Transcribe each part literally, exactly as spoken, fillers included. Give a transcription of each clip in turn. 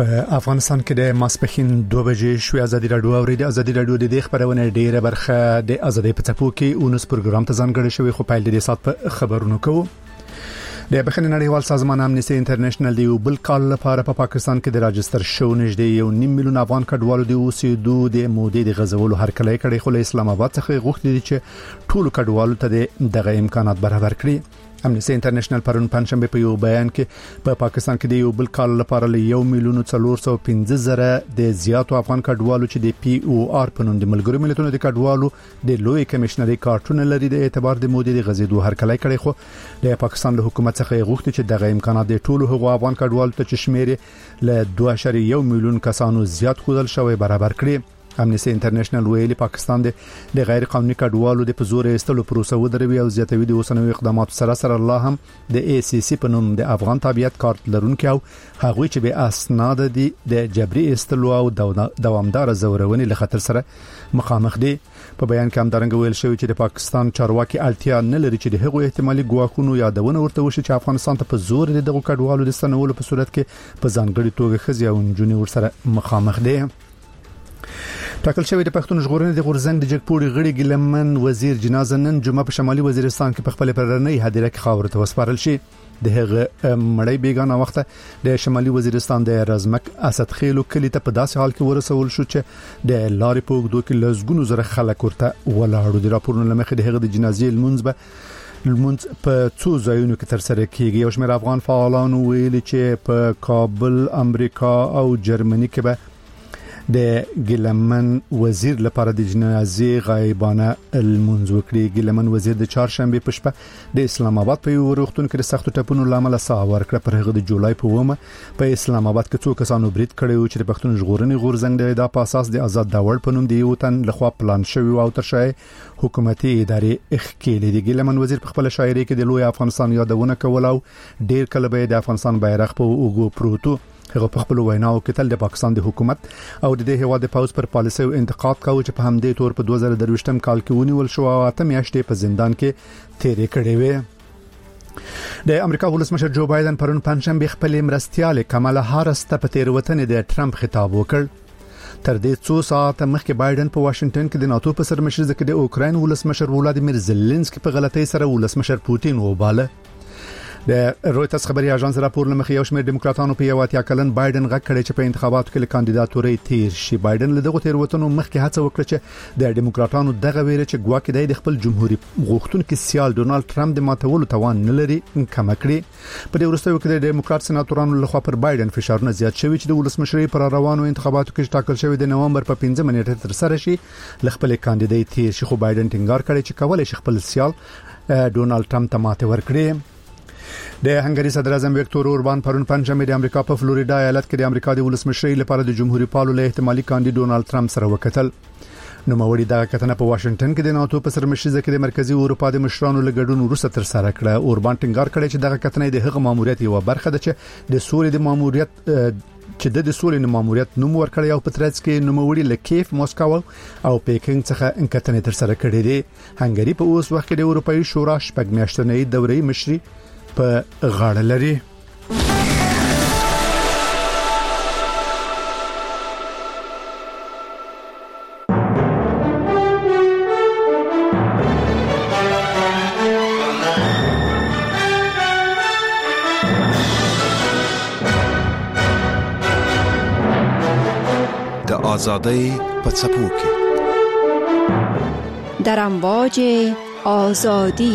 په افغانستان کې د ماسپخین دوه بجې شوې ازادي راډیو او د ازادي راډیو د دې خبرونه ډیره برخه د ازادي په څپو کې اونس پروګرام ته ځانګړی شوی خو په دې سات په خبرونو کوو. د بخښنې نړیوال سازمان امنیستي انټرنیشنل دی بل کال لپاره په پا پاکستان کې د راجستر شو نږدې یو نیم میلیون افغان کډوالو د اوسېدو د مودې د غزولو هرکلی کړي خو له اسلام آباد څخه غوښتي دي چې ټول کډوالو ته دغه امکانات برابر کړي. امنیستي انټرنیشنل پرون پنځشنبه په یو بیان کې په پا پاکستان کې د یو بل کال لپاره له یو میلیون څلور سوه پنځه زره د زیاتو افغان کډوالو چې د پی او آر په نوم د ملګرو ملتونو د کډوالو د لوی کمشنري کارتونه لري د اعتبار د مودې د غزیدو هرکلی کړي خو د پاکستان له حکومت څخه غوښتي چې دغه امکانات د ټولو هغو افغان کډوالو ته چې شمېر له دوه اعشاریه یو میلیون کسانو زیات خودل شوی برابر کړي. امنیستي انټرنیشنل ویلي پاکستان د غیر قانوني کډوالو د پزور استلو پروسه ودروي او زیاتوي د اوسنوي اقداماتو سره سره الله هم د ای سی سی په نوم د افغان تابعیت کارت لرونکو او هغوی چې به اسناد دي د جبري استلو او دوامدار زورونې له خطر سره مخامخ دي. په بیان کې هم درنګ ویل شوی چې د پاکستان چارواکي اړتیا نه لري چې د هغو احتمالي ګواښونو یادونه ورته وشي چې افغانستان ته په زور دغه کډوالو د ستنولو په صورت کې په ځانګړي توګه خزي او جنونی ورسره مخامخ دي. ټاکل شوی د پښتون ژغورنې د غورزنګ د جګپوري غړي ګلمن وزیر جنازه نن جمعه په شمالي وزیرستان کې په خپل پرنۍ هدیره کې خاور ته وسپارل شي. د هغه مړی بیگانه وخت د شمالي وزیرستان د رزمک اسد خېلو کلی ته په داسې حال کې ورسول شو چې د لارې په اوږدو کې لزګونو زره خلک ورته ولاړو. د راپورونو لمخې د هغه د جنازې لمونځ به لمونځ په څو ځایونو کې تر سره کیږي. یو شمېر افغان فعالانو ویلي چې په کابل، امریکا او جرمني کې به د ګلمن وزیر لپاره د جنازې غایبانه المنځ وکړي. ګلمن وزیر د چهارشنبه په شپه د اسلام آباد په یو روغتون کې د سختو ټپونو لامل ساه ورکړه. پر هغه د جولای په ومه په اسلام آباد کې څو کسانو برید کړی چې د پښتون ژغورنې غورزنګ د په اساس د آزاد داوړ په نوم دی یو تن لخوا پلان شوی او تر شای حکومتي ادارې اخکېلې دي. ګلمن وزیر په خپل شاعري کې د لوی افغانستان یادونه کول او ډیر کله به د افغانستان بیرغ په اوګو پروتو. هغه په خپل ویناو کې تل د پاکستان د حکومت او د دې هوا د پاوز پر پالیسي او انتقاد کاوه چې په همدې تور په دوه زره درویشتم کال کې ونیول شو او اته میاشتې په زندان کې تیرې کړې وې. د امریکا ولسمشر جو بایدن پرون پنځشنبه خپل مرستيال کمالا هارس ته په تیروتنې د ټرمپ خطاب وکړ. تر دې څو ساعت مخکې بایدن په واشنگټن کې د ناتو په سرمشر ځکه د اوکراین ولسمشر ولادیمیر زيلنسکي په غلطۍ سره ولسمشر پوتین وباله. د رويټرز خبري اژانس راپور لمخې یو شمېر دیموکراتانو په یو اتیا کلن بایدن غږ کړی چې په انتخاباتو کې کاندیداتوري تیر شي. بایدن له دغه تیروتنو مخکې هڅه وکړه چې د دیموکراتانو دغه ویره چې ګواکې د خپل جمهوریت غوښتونکو سیال ډونالد ټرمپ د ماتولو توان نه لري کم کړي. په دې وروستیو کې د دیموکرات سناتورانو لخوا پر بایدن فشارونه زیات شوي چې د ولسمشرۍ پر روانو انتخاباتو کې ټاکل شوی د نومبر په پنځمه نیټه تر سره شي ل خپل کاندیدای تیر شي. خو بایدن ټینګار کړی چې کولای شي خپل سیال ډونالد ټرمپ ته ماته ورکړي. د هنګری صدر اعظم وکټور اوربان پرون پنځمه د امریکا په فلوریدا ایالت کې د امریکا د ولسمشرۍ لپاره د جمهوریت پالو له احتمالي کاندید ډونالد ټرمپ سره وکتل. نو موري دا کتنه په واشنگټن کې د ناتو په سرمشي ځکه د مرکزی اروپا د مشرانو له ګډون وروسته تر سره کړه. اوربان ټینګار کړی چې دغه کتنه د هغه ماموریت یو برخه ده چې د سولې د ماموریت چې د سولې د ماموریت نوم ورکړی او په ترڅ کې نوموړي له کیف، موسکو او پیکینګ څخه کتنې تر سره کړې دي. هنګری په اوس وخت کې د اروپאי شورا شپږ میاشتنۍ دورې مشري په غاړه لري. د آزادۍ په څپو کې در امواج آزادی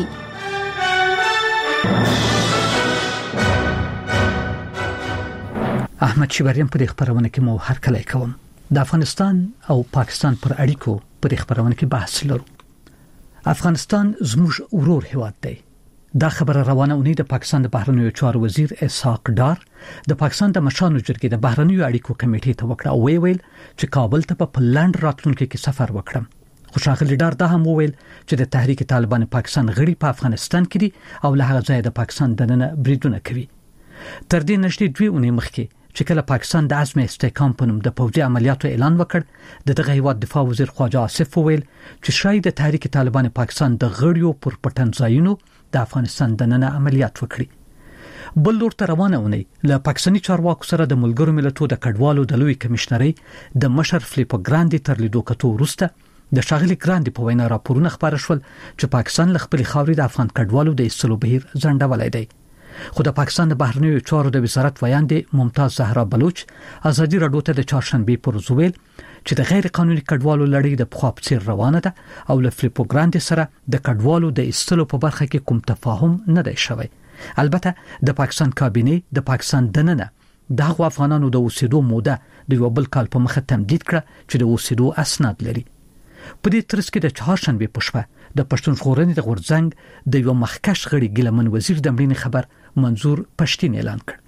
احمد شبریم په خبرونه کې مو هر کله کوم. د افغانستان او پاکستان پر اړیکو په خبرونه کې بحث لرو. افغانستان زموږ ورور هیواد دی. دا خبره روانه اونۍ د پاکستان د بهرنیو چارو وزیر اسحاق ډار د پاکستان د مشرانو جرګې د بهرنیو اړیکو کمیټې ته وکړه او ویل چې کابل ته په پلان راتلونکو کې سفر وکړم. خو ښاغلي ډار دا هم ویل چې د تحریک طالبان پاکستان غړي په افغانستان کې دي او له هغه ځای د پاکستان دننه بریدونه کوي. تر دې نشټې دوی اونۍ مخکې چې کله پاکستان د عزم استحکام په نوم د پوځي عملیاتو اعلان وکړ د دغه هیواد دفاع وزیر خواجه آصف ویل چې شاید د تحریک طالبان پاکستان د غړیو پر پټنځایونو د افغانستان دننه عملیات وکړي. بل لور ته روانه ونی له پاکستاني چارواکو سره د ملګرو ملتونو د کډوالو د لوی کمشنري د مشر فلیپو ګراندي تر لیدو کتو وروسته د شاغلي ګراندي په وینا راپورونه خبر شول چې پاکستان له خپل خاورې د افغان کډوالو د ایستلو بهیر ځنډولای دی. خو د پاکستان د بهرنیو چارو د وزارت ویاندې ممتاز زهرا بلوچ ازادي راډیو ته د چهارشنبه پر ورځ ویل چې د غیر قانوني کډوالو لړۍ د پخوا په څیر روانه ده او له فلیپو ګراندي سره د کډوالو د ایستلو په برخه کې کوم تفاهم نه دی شوی. البته د پاکستان کابینه د پاکستان دننه د افغانانو د اوسېدو موده د یو بل کال په مخه تمدید کړه چې د اوسېدو اسناد لري. په دې ترڅ کې د چهارشنبه په شپه د پښتون ژغورنې د غورځنګ د یو مخکښ غړي ګیلمن وزیر د مړینې خبر منظور پښتين اعلان کړ.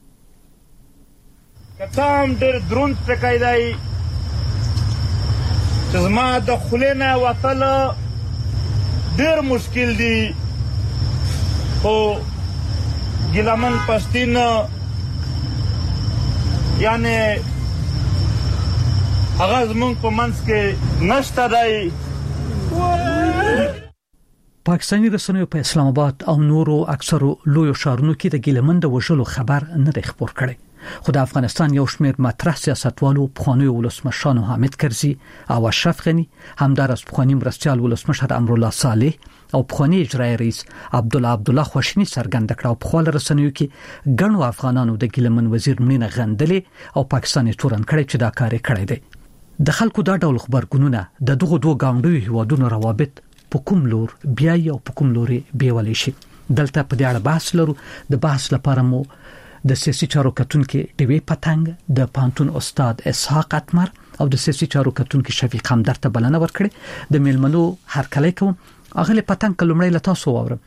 کتام ډېر دروند ټکایدای چې زما د خلینا وصل ډېر مشکل دي خو ګیلمن پښتين یعنی هغه زمونږ په منځ کې نشته دی. پاکستاني رسنیو په اسلام آباد او نورو اکثرو لویو ښارونو کې د ګیلمن د وژلو خبر نه دی خبر کړی. خو د افغانستان یو شمېر مطرح سیاستوالو پخواني ولسمشرانو حامد کرزي او اشرف غني همدارس پخواني مرستيال ولسمشر امرالله صالح او پخواني اجرایي رئیس عبدالله عبدالله خوشنی څرګند کړ او په خپل رسنیو کې ګڼو افغانانو د ګیلمن وزیر مړینه غندلې او پاکستاني تورن کړی چې دا کار کړی دی. د خلکو دا ډول خبرګونونه د دغه دوه ګاونډیو هیوادونو روابط په کوم لور بیا یو په کوم لوري بیولې شي. دلته په دې اړه بحث لرو. د بحث لپاره مو د سیاسي چارو کتونکو ټیوي پتنګ د پانتون استاد اسحاق اتمر او د سیاسي چارو کتونکو شفیق همدرد ته بلنه ورکړه. د میلمنو هرکلی کوم. اغله پتنګ کلمړی لتا سو وره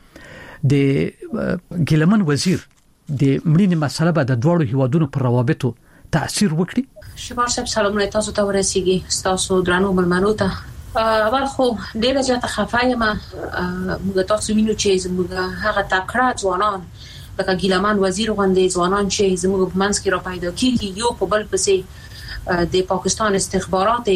د ګیلمن وزیر د مړینې مسله به د دوړو هیوادونو پر روابطو تاثیر وکړي. شمار صاحب سلامونه تاسو ته ورسیږي. تاسو درنو ملمنو ته اول خو ډیره زیاته خفایم موږ تاسو وینو چې زموږ هغه تکړه ځوانان لکه ګیلمن وزیر غوندې ځوانان چې زموږ په منځ کې را پیدا کیږي یو په بل پسې د پاکستان استخبارات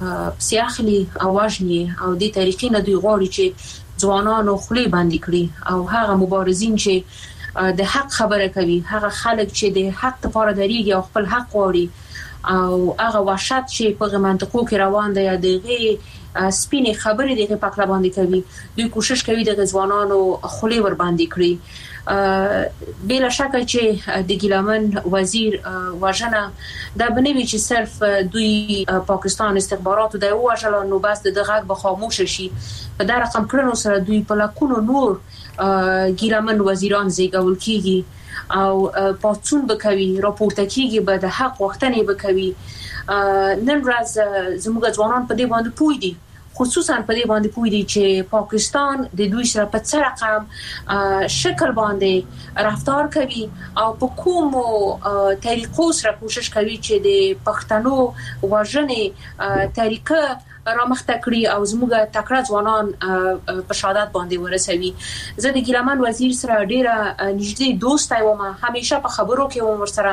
سیاخلی او واجنی او د طریقې نه دوی غواړي چې ځوانانو خلی باندې کړي او هغه مبارزین چې د حق خبره کوي هغه خلک چې د حق لپاره دریږي او خپل حق غواړي او هغه وحشت چې په منطقو کې روان دی دغه سپینې خبرې دغه پکړه باندې کوي دوی کوشش کوي د ځوانانو خلی ور باندې کړي. بلا شک چې د ګیلمن وزیر وژنه دا بنوي چې صرف دوی پاکستان استخباراتو د وژلو نو بس د غږ به خاموش شي. په دا رقم کړنو سره دوی په لکونو نور ګیلمن وزیران زیږول کیږي او پاتون بکوي راپورته کیږي به د حق وختنې بکوي. نن ورځ زموږ ځوانان په دې باندې پوي دي خصوصا په دې باندې پوي دي چې پاکستان د دوی سره په څه رقم شکل باندې رفتار کوي او په کوم طریقو سره کوشش کوي چې د پښتنو وژنې طریقه رامخته کړی او زموږ تکړه ځوانان په شهادت باندې ورسوي. زه د ګیلمن وزیر سره ډیره نږدې دوست یم همیشه په خبرو کې و ورسره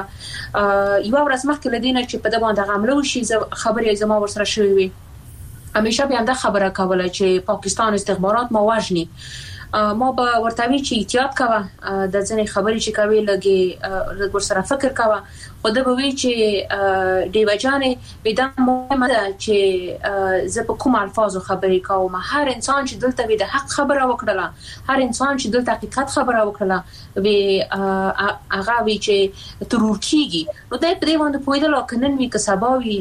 یو ورځ مخکې لدینه چې په دې باندې غملو شي خبرې زما ورسره شوې وي همیشه بیا دا خبره کوله چې پاکستان استخبارات ما وژني. ما به ورتوی چې احتیاط کوه د ځنې خبرې چې کوي لګي لګ ور سره فکر کوه خو دا به وی چې دیو جانې به دا مهمه ده چې زه په کوم الفاظو خبرې کوم. هر انسان چې دلته وي د حق خبره وکړه هر انسان چې دلته حقیقت خبره وکړه به هغه وی چې ترور کیږي نو دا په دې باندې پوهیدل او کنن وی کسباوي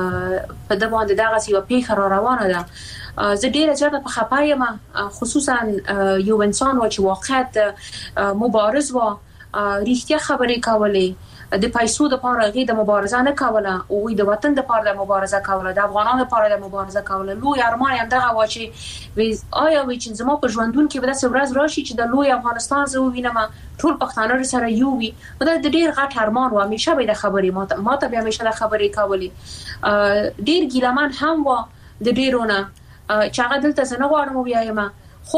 په دې باندې دا غسی او پیخ را روانه ده. زه ډیره زیاته په خپایم خصوصا یو انسان و چې واقعیت مبارز و ریښتیا خبرې کولې د پیسو د لپاره غي د مبارزه نه کوله او د وطن د لپاره د مبارزه کوله د افغانانو لپاره د مبارزه کوله. لوی ارمان هم دغه و چې وی آیا وی چې زما په ژوندون کې به د ورځ راشي چې د لوی افغانستان زه وینم ټول پښتانه سره یو وي دا د ډیر غټ ارمان و همیشه به د خبرې ماته ماته به همیشه د خبرې کولې. ډیر ګیلمن هم و د ډیرونه چې هغه دلته زنه غواړم بیایم خو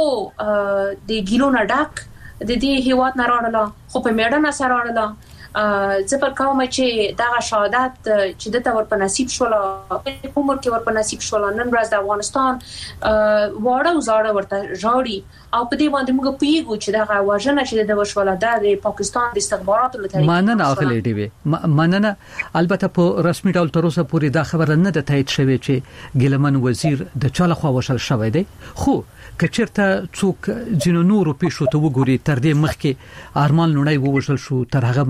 د ګیلونه ډاک د دې هیواد نه راړله خو په میړه نه سره راړله زه پر کوم چې دا شهادت چې د تور په نصیب شول په عمر کې ور په نصیب شول نن ورځ د افغانستان واړه وزاړه ورته ژاړي او په دې باندې موږ پیګو چې دا واژنه چې د وشوله د پاکستان د استخباراتو له طریقې مننه اغلی دی وی مننه. البته په رسمي ډول تر اوسه پورې دا خبره نه ده تایید شوې چې ګیلمن وزیر د چاله خوا وشل شوی دی، خو کچرته څوک جنو نورو پیښو ته وګوري تر دې مخکې ارمان لونای ووشل شو، تر هغه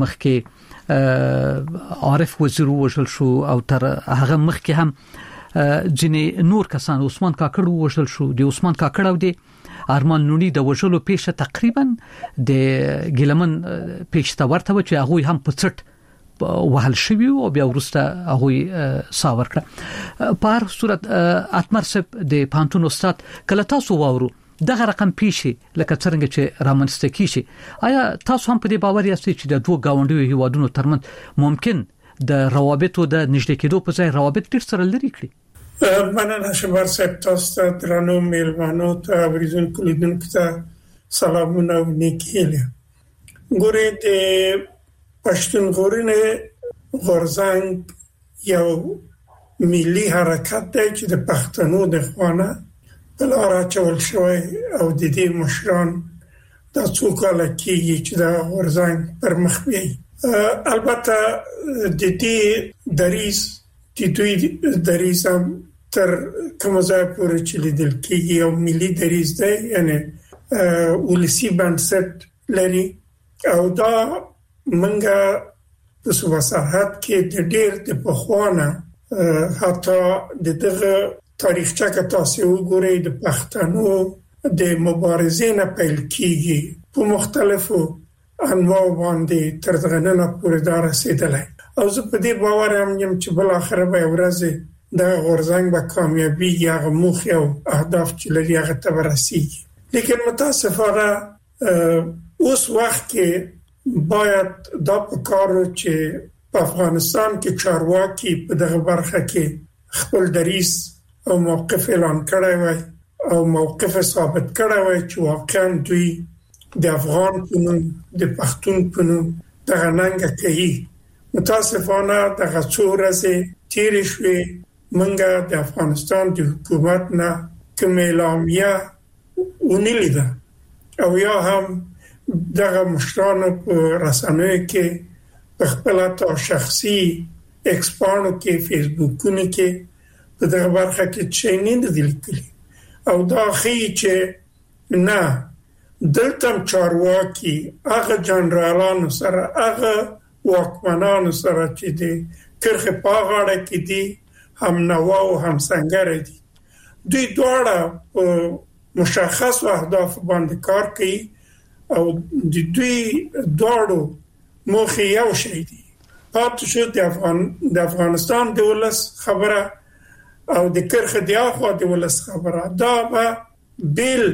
مخکې عارف وزیر ووشل شو، او تر هغه مخکې هم جنې نور کسان عثمان کاکړ ووشل شو. د عثمان کاکړ او د ارمان لونی د وشلو پیښه تقریبا د ګیلمن پیښه ته ورته و چې هغه هم په څټ وهل شوی او بیا ورسته هغه ساور کړ. په هر صورت اتمر سپ د پانتون استاد کله تاسو وورو دغه رقم پیښه لکه څنګه چې رامنځته کیږي، آیا تاسو هم په دې باور یاست چې د دوه گاونډیو هیوادونو ترمنځ ممکن د روابطو د نږدې کېدو په ځای روابط ډیر سره لري کړي؟ مننه شمار صاحب، تاسو ته درنو میلمانو ته اوریدون کولیدونکو ته سلامونه او نیکیله. ګورې د پښتونخوا غورځنګ یو ملي حرکت دی چې د پښتنو د خوانه په لار اچول شوی او د دې مشران د څو کاله کېږي چې د غورځنګ پر مخ بیایي. البته د دې دریځ د دوی دریځ هم تر کوم ځای پورې چې لیدل کېږي او ملي دریځ دی، یعنی ولسي بنسټ لري. او دا منګه په صوبه سرحد کې د ډېر د پخوانه حتی د دغه تاریخچه کې تاسو وګورئ د پښتنو د مبارزې نه پیل کېږي په مختلفو انواع باندې تر دغه نه پورې دا رسیدلی. او زه په دې باور یم چې بل اخر به ورځ د غورځنګ به کامیابی یا موخه او اهداف چې لري هغه ته ورسیږي. لیکن متاسفانه اوس وخت کې باید دا په کارو چې په افغانستان کې چارواکي په دغه برخه کې خپل دریځ او موقف اعلان کړی وای او موقف ثابت کړی وای چې واقعا دوی د افغان پنوم د پښتون پنوم دغه ننګه کوي. متاسفانه دغه څو ورځې تیرې شوې، منګه د افغانستان د حکومت نه کوم اعلامیه ونه لیده او یا هم دغه مشرانو په رسنیو کې په خپل تا شخصي ایکسپانو کې فیسبوکونو کې په دغه برخه کې چې نه دي لیکلي. او دا خي چې نه دلته چارواکي هغه جنرالانو سره هغه واکمنانو سره چې دي کرخه پاغاړه کې دي هم نوا او هم څنګه دي، دوی دواړه مشخص اهداف باندې کار کوي او د دوی دواړو مخه یو شی دي. پاتې شو د افغان د افغانستان د ولس خبره او د کرخه د اخوا د ولس خبره، دا به بیل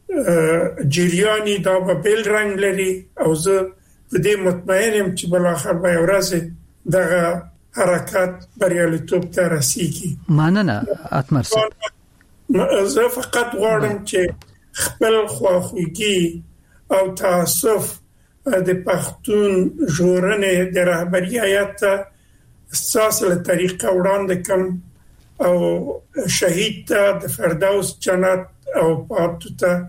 جریانی، دا به بیل رنگ لري. او زه په دې مطمئنم چې بل اخر به ورځ دغه حرکت بریالیتوب ته رسیږي. مننه اتمر صاحب. زه فقط غواړم چې خپل خواخوږي او تاسف د پښتون ژغورنې د رهبری هیئت اساس له طریقه وړاندې کوم او شهید ته د فردوس جنت او پاتو ته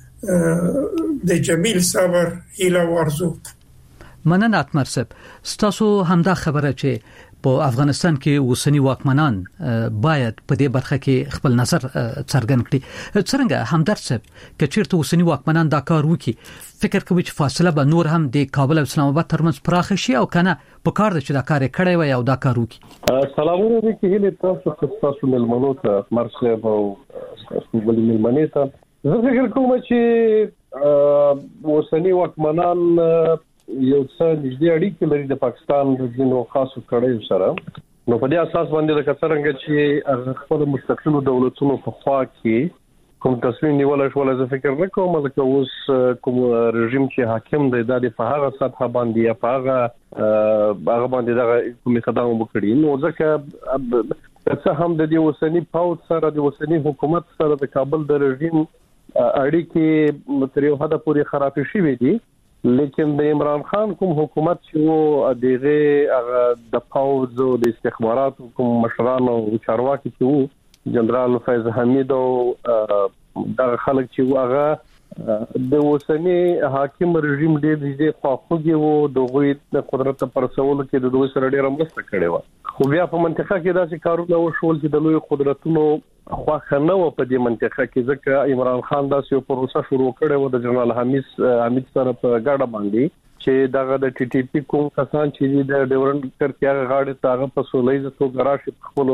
د جمیل صبر هیله ورزو. مننه اتمر صاحب. ستاسو همدا خبره چې په افغانستان کې اوسنی واکمنان باید په دې برخه کې خپل نظر څرګند کړي. څنګه همدرد صاحب چې چیرته اوسنی واکمنان دا کار وکړي، فکر کوي چې فاصله به نور هم د کابل او اسلام آباد ترمنځ پراخ شي او کنه په کار د چې دا کار کړی وي او دا کار وکړي؟ سلامونه دې کې هله تاسو تاسو ملمنو ته اتمر صاحب او تاسو بل ملمنې ته. زه فکر کوم چې اوسنی واکمنان یو څه نږدې اړیکې لري د پاکستان د ځینو خاصو کړیو سره. نو په دې اساس باندې د کثرنګ چې خپل مستقلو دولتونو په خوا کې کوم تصمیم نیول شو، زه فکر نه کوم چې اوس کوم رژیم چې حاکم دی د په هغه سطح باندې یا په هغه هغه باندې دا کوم قدم وکړي. نو ځکه څه هم د دې اوسنی پاوت سره د اوسنی حکومت سره د کابل د رژیم اړیکې تر یو حد پورې خراب شوې دي، لیکن د عمران خان کوم حکومت چې وو دغه د پاوز او د استخباراتو کوم مشران او چارواکي چې وو جنرال فیض حمید او د خلک چې هغه د اوسنی حاکم رژیم ډېر دې خواخوږي وو د قدرت پر سوال کې د دوی سره ډېر مرسته کړې و خو بیا په منطقه کې داسې کارونه وشول چې د لوی قدرتونو خواخه نه و په دې منطقه کې ځکه عمران خان داسې یو پروسه شروع کړې و د جنرال حمید حمید سره په ګډه باندې چې دغه د ټي ټي پی کوم کسان چې د ډیورنډ کرکیا غاړه تاغه په سولېزه تو ګراشي خپل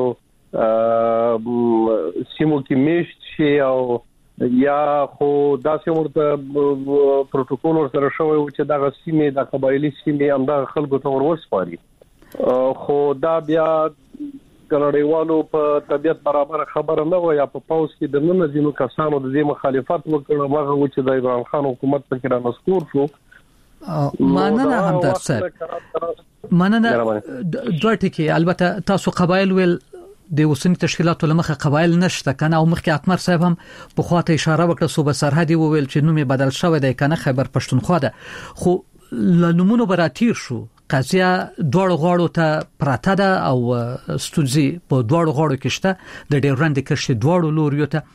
سیمو کې میشت شي او یا خو داسې ورته پروتوکول سره شوی و چې دغه سیمې د قبایلی سیمې همدغه خلکو ته ورسپاري خو دا بیا ګړړیوالو په طبيعت برابر خبره نه و یا په پاوس کې د نن ځینو کسانو د دې مخالفت وکړ هغه و چې د عمران خان حکومت په کې را مسکور شو مننه همدرد صاحب مننه دوه ټکي البته تاسو قبایل ویل د وسنی تشکیلاتو لمخه قبایل نشته کنه او مخکې اتمر صاحب هم په خواته اشاره وکړه صوبه سرحدي وویل چې نوم بدل شوی دی کنه خیبر پښتونخوا ده خو لنمونو براتیر شو قضیه دوړ غاړو ته پراته ده او ستونزي په دوړ غاړو کې شته د ډیورند کرښې دوړ لوريو ته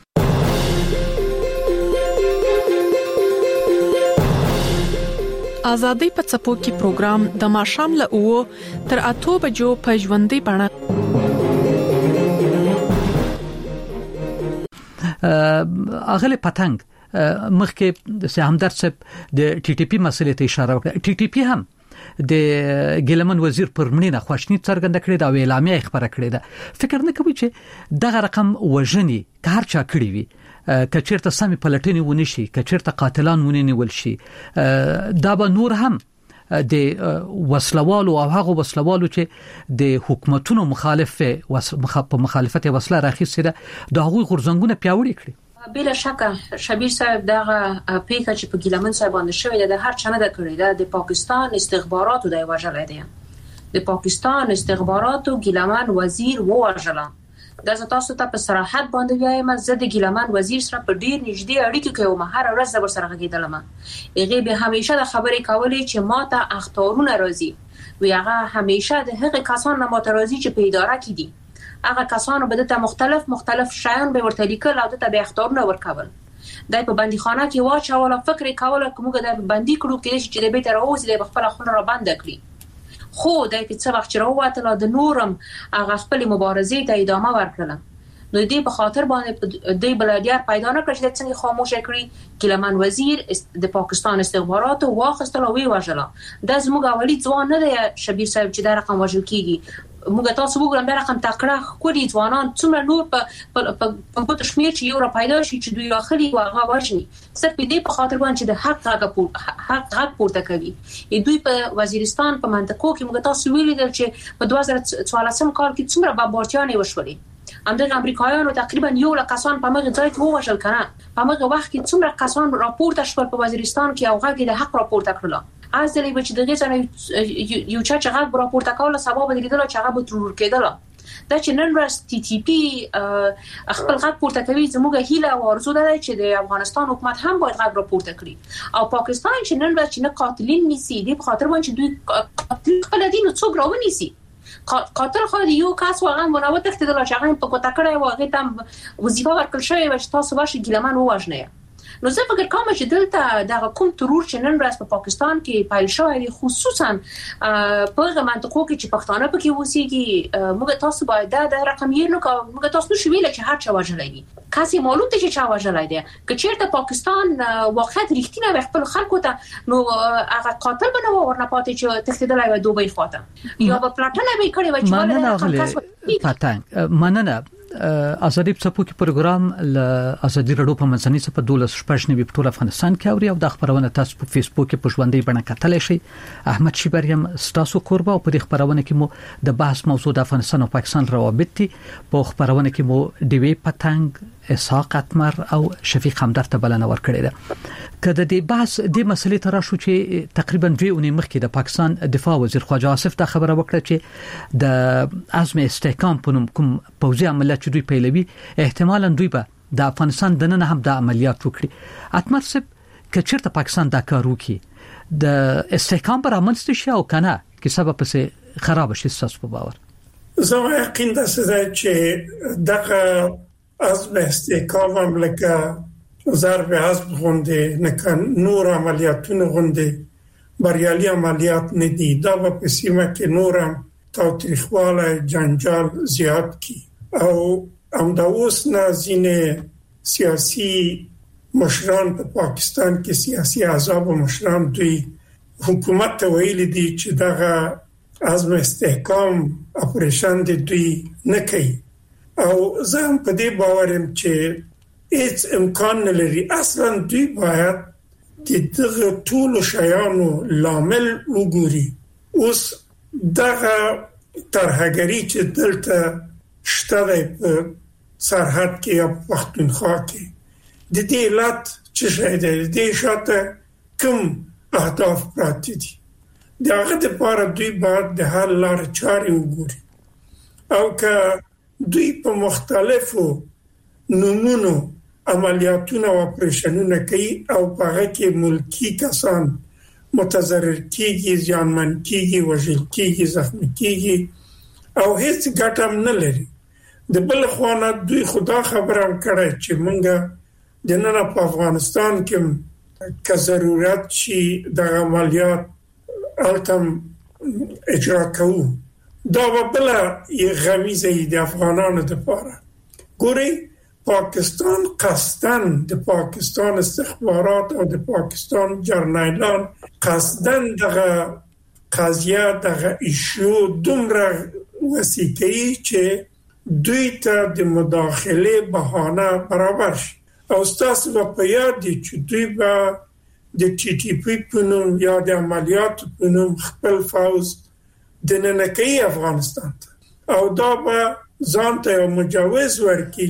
آزادۍ په څپو کې پروګرام د ماشام له اوو تر اته بجو په ژوندۍ بڼه اغله پتنګ مخکې د همدرد صاحب د ټي ټي پی مسلې ته اشاره وکړه ټي ټي پی هم د ګلمن وزیر پر مړینه خواشنی څرګنده کړې دا اعلامیه خبره کړې ده فکر نه کوي چې دغه رقم وژنې که هر چا کړی وي کچیرته سمې پلټنې ونشي کچیرته قاتلان ونیول شي دا به نور هم د وسلوالو او هغه وسلوالو چې د حکومتونو مخالف په مخالفت وسله راخیسته ده د هغوی غورځنګونه پیاوړي کړي بلا شک شبیر صاحب دغه پیکه چې په ګیلمن صاحب باندې شوې ده هر چانه ده کړی ده د پاکستان استخباراتو د وژلې ده د پاکستان استخباراتو ګیلمن وزیر وژل دا تاسو ته په صراحت باندې وایم زه د ګیلمن وزیر سره په ډیر نږدې اړیکه کې وم هر ورځ زبر سره غږیدلم هغه به همیشه د خبرې کولې چې ماته اخطارونه راځي وی هغه همیشه د هغه کسان نه ماته راځي چې په اداره کې دي هغه کسانو به د مختلف مختلف شیان به ورته لیکل او د به اخطارونه ورکول دای په بندیخانه کې واچول فکر کول کومه د بندي کړو کې چې د بیت راوځي د خپل خونه را بند کړی خو دای په څه وخت راووتل د نورم هغه خپل مبارزې ته ادامه ورکړه نو دې په خاطر باندې د بلادیار پیدا نه کړ چې څنګه خاموش کړی ګیلمن وزیر د پاکستان استخباراتو واخستل او وی وژل د زموږ اولی ځوان نه دی شبیر صاحب چې دا رقم وژل کیږي موږ تاسو وګورم دا رقم تکړه کولی ځوانان څومره نور په په په تشمیر چې یو را پیدا شي چې دوی راخلي او هغه وژني صرف دې په خاطر باندې چې د حق هغه حق حق پورته کوي دوی په وزیرستان په منطقو کې موږ تاسو ویل چې په دوه زره څوارلسم کال کې څومره بمبارډیانې وشولې همدغه امریکایانو تقریبا یو لک کسان په مغه ځای کې ووژل کړه په مغه وخت کې څومره کسان راپورته شول په وزیرستان کې او هغه د حق راپورته کړل از دلی به چې دغه څنګه یو چا چې هغه راپورته کول سبب بدلیدل چې هغه به ترور کېدل دا چې نن ورځ ټي ټي پی خپل غږ پورته کوي زموږه هیله او ارزو ده چې د افغانستان حکومت هم باید غږ راپورته کړي او پاکستان چې نن ورځ چې نه قاتلین نیسي د خاطر باندې دوی قاتل خپل دین څوک راونیسي قاتل خو یو کس واقعا منوت اختیار چې هغه په کوټه کړی واغې تم وظیفه ورکړل شوی و چې تاسو واشه ګیلمن وژنه نو زه فکر کوم چې دلته د کوم ترور چې نن ورځ په پاکستان کې پایل شوی خصوصا په منطقو کې چې پښتانه پکې وسیږي موږ تاسو باید دا رقم یې نو موږ تاسو شو ویل چې هر چا وژلای کاسي معلوم دي چې چا وژلای دی که چیرته پاکستان واقعیت رښتینه خپل خلکو ته نو هغه قاتل بنو ورنه پاتې چې تخدیدلای و دوبۍ خواته یا په پلاټنه به کړی و چې مننه پاتنګ مننه ازادي په څپو کې پروګرام ل ازادي رادیو په منځنۍ صفه دولس شپږ نوي په ټول افغانستان کې اوري او د خبرونه تاسو په فیسبوک کې په ژوندۍ بڼه کتلی شئ احمد شیبریم ستاسو کوربه او په خبرونه کې مو د بحث موضوع د افغانستان او پاکستان روابط دي په خبرونه کې مو دیوی پتنګ اسحاق اتمر او شفیق همدرد ته بلنه ورکړې ده کله د بحث د مسلې تر شو چې تقریبا دوی اونۍ مخکې د پاکستان دفاع وزیر خواجه آصف دا خبره وکړه چې د عزم استحکام په نوم کوم پوځي عملیات چې دوی پیلوي احتمالاً دوی به د افغانستان د نن هم د عملیات وکړي اتمر صاحب کچیرته پاکستان دا کار وکړي د استحکام پر امنستي شي او کنه کې سبب پسې خراب شي تاسو په باور زه یقین ده چې دغه عزم استحکام هم لکه ضرب حزب غونډه نه نور عملیاتونه غونډه بریالي عملیات نه دي. دا په سیمه کې نورم تاوتریخواله جنجال زیات کی او هم دا اوس نه ځینې سیاسي مشران په پاکستان کې سیاسي احزاب او مشران دوی حکومت ته ویلي دي چې دغه عزم استحکام اپریشن دی دوی نه کوي او زه هم په دې باور یم چې هیڅ امکان نه لري اصلا دوی باید د دغه ټول شیانو لامل وګوري. اوس دغه ترهګری چې دلته شته په سرحد کې یا پښتونخوا کې د دې علت چې شاید د دې شاته کوم اهداف پراته دي دغه د لپاره دوی باید د حل لارې چارې وګوري او که دوی په مختلفو نمونو عملیاتونه او اپریشنونه کوي او په هغه کې ملکی کسان متضرر کیږي، زیانمن کیږي، وژل کیږي، زخمی کیږي او هیڅ ګټه نه لري. د بل خوانه دوی خدا خبرم کړی چې مونږ د نن په افغانستان کې که ضرورت شي د عملیات التم اجرا کوو. دا بل غمیزه د افغانانو لپاره. ګوري پاکستان قصدن د پاکستان استخبارات او د پاکستان جرنیلان قصدن دغه قضیه دغه ایشو دومره وسیقی چې دوی ته د مداخله بهانه برابر شي او ستاسو په یاد دي چې دوی به د ټي ټي پی په نوم یا د عملیات په نوم خپل فوز د ننکي افغانستان ته او دا به ځان ته مجوز ورکړي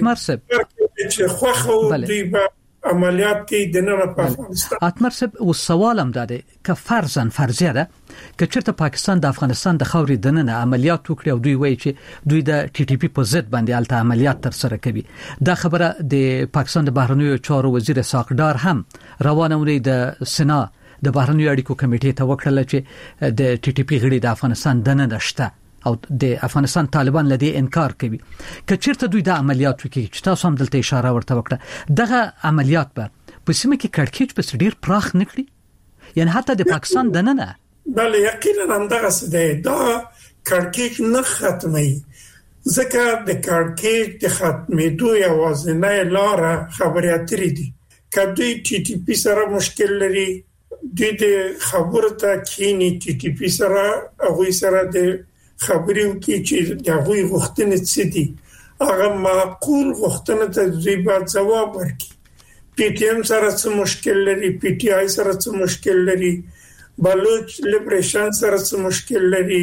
چې چې خوخه دوی به عملیات کې د نن په افغانستان. اتمر صاحب او سوالم داده که فرضاً فرضیه ده که چیرته پاکستان د افغانستان د خاورې د نن عملیات وکړي او دوی وایي چې دوی د ټي ټي پی په ضد باندې الته عملیات تر سره کوي. دا خبره د پاکستان د بهرنیو چارو وزیر ساقدار هم روانه د سنا د بهرنیو اړیکو کمیټې ته وکړه چې د ټي ټي پی غړي د افغانستان د نن شته او د افغانستان طالبان لدی انکار کوي. که چیرته دوی د عملیات وکړي چې تاسو هم دلته اشاره ورته وکړه دغه عملیات به په سیمه کې کړکېچ په ډیر پراخ نکړي یعنی حتی د پاکستان د نه نه بله یقینا هم دغه څه دی. دا کړکېچ نه ختمي ځکه د کړکېچ د ختمېدو یوازینۍ لاره خبرې اترې دي. که دوی ټي ټي پی سره مشکل لري دوی د خبرو ته کینی ټي ټي پی سره هغوی سره د خبرې وکړي چې د هغوی غوښتنې څه دي هغه معقول غوښتنه ته دوی باید ځواب ورکړي. پی ټي ایم سره څه مشکل لري، پی ټي آی سره څه مشکل لري، بلوچ لیبریشن سره څه مشکل لري،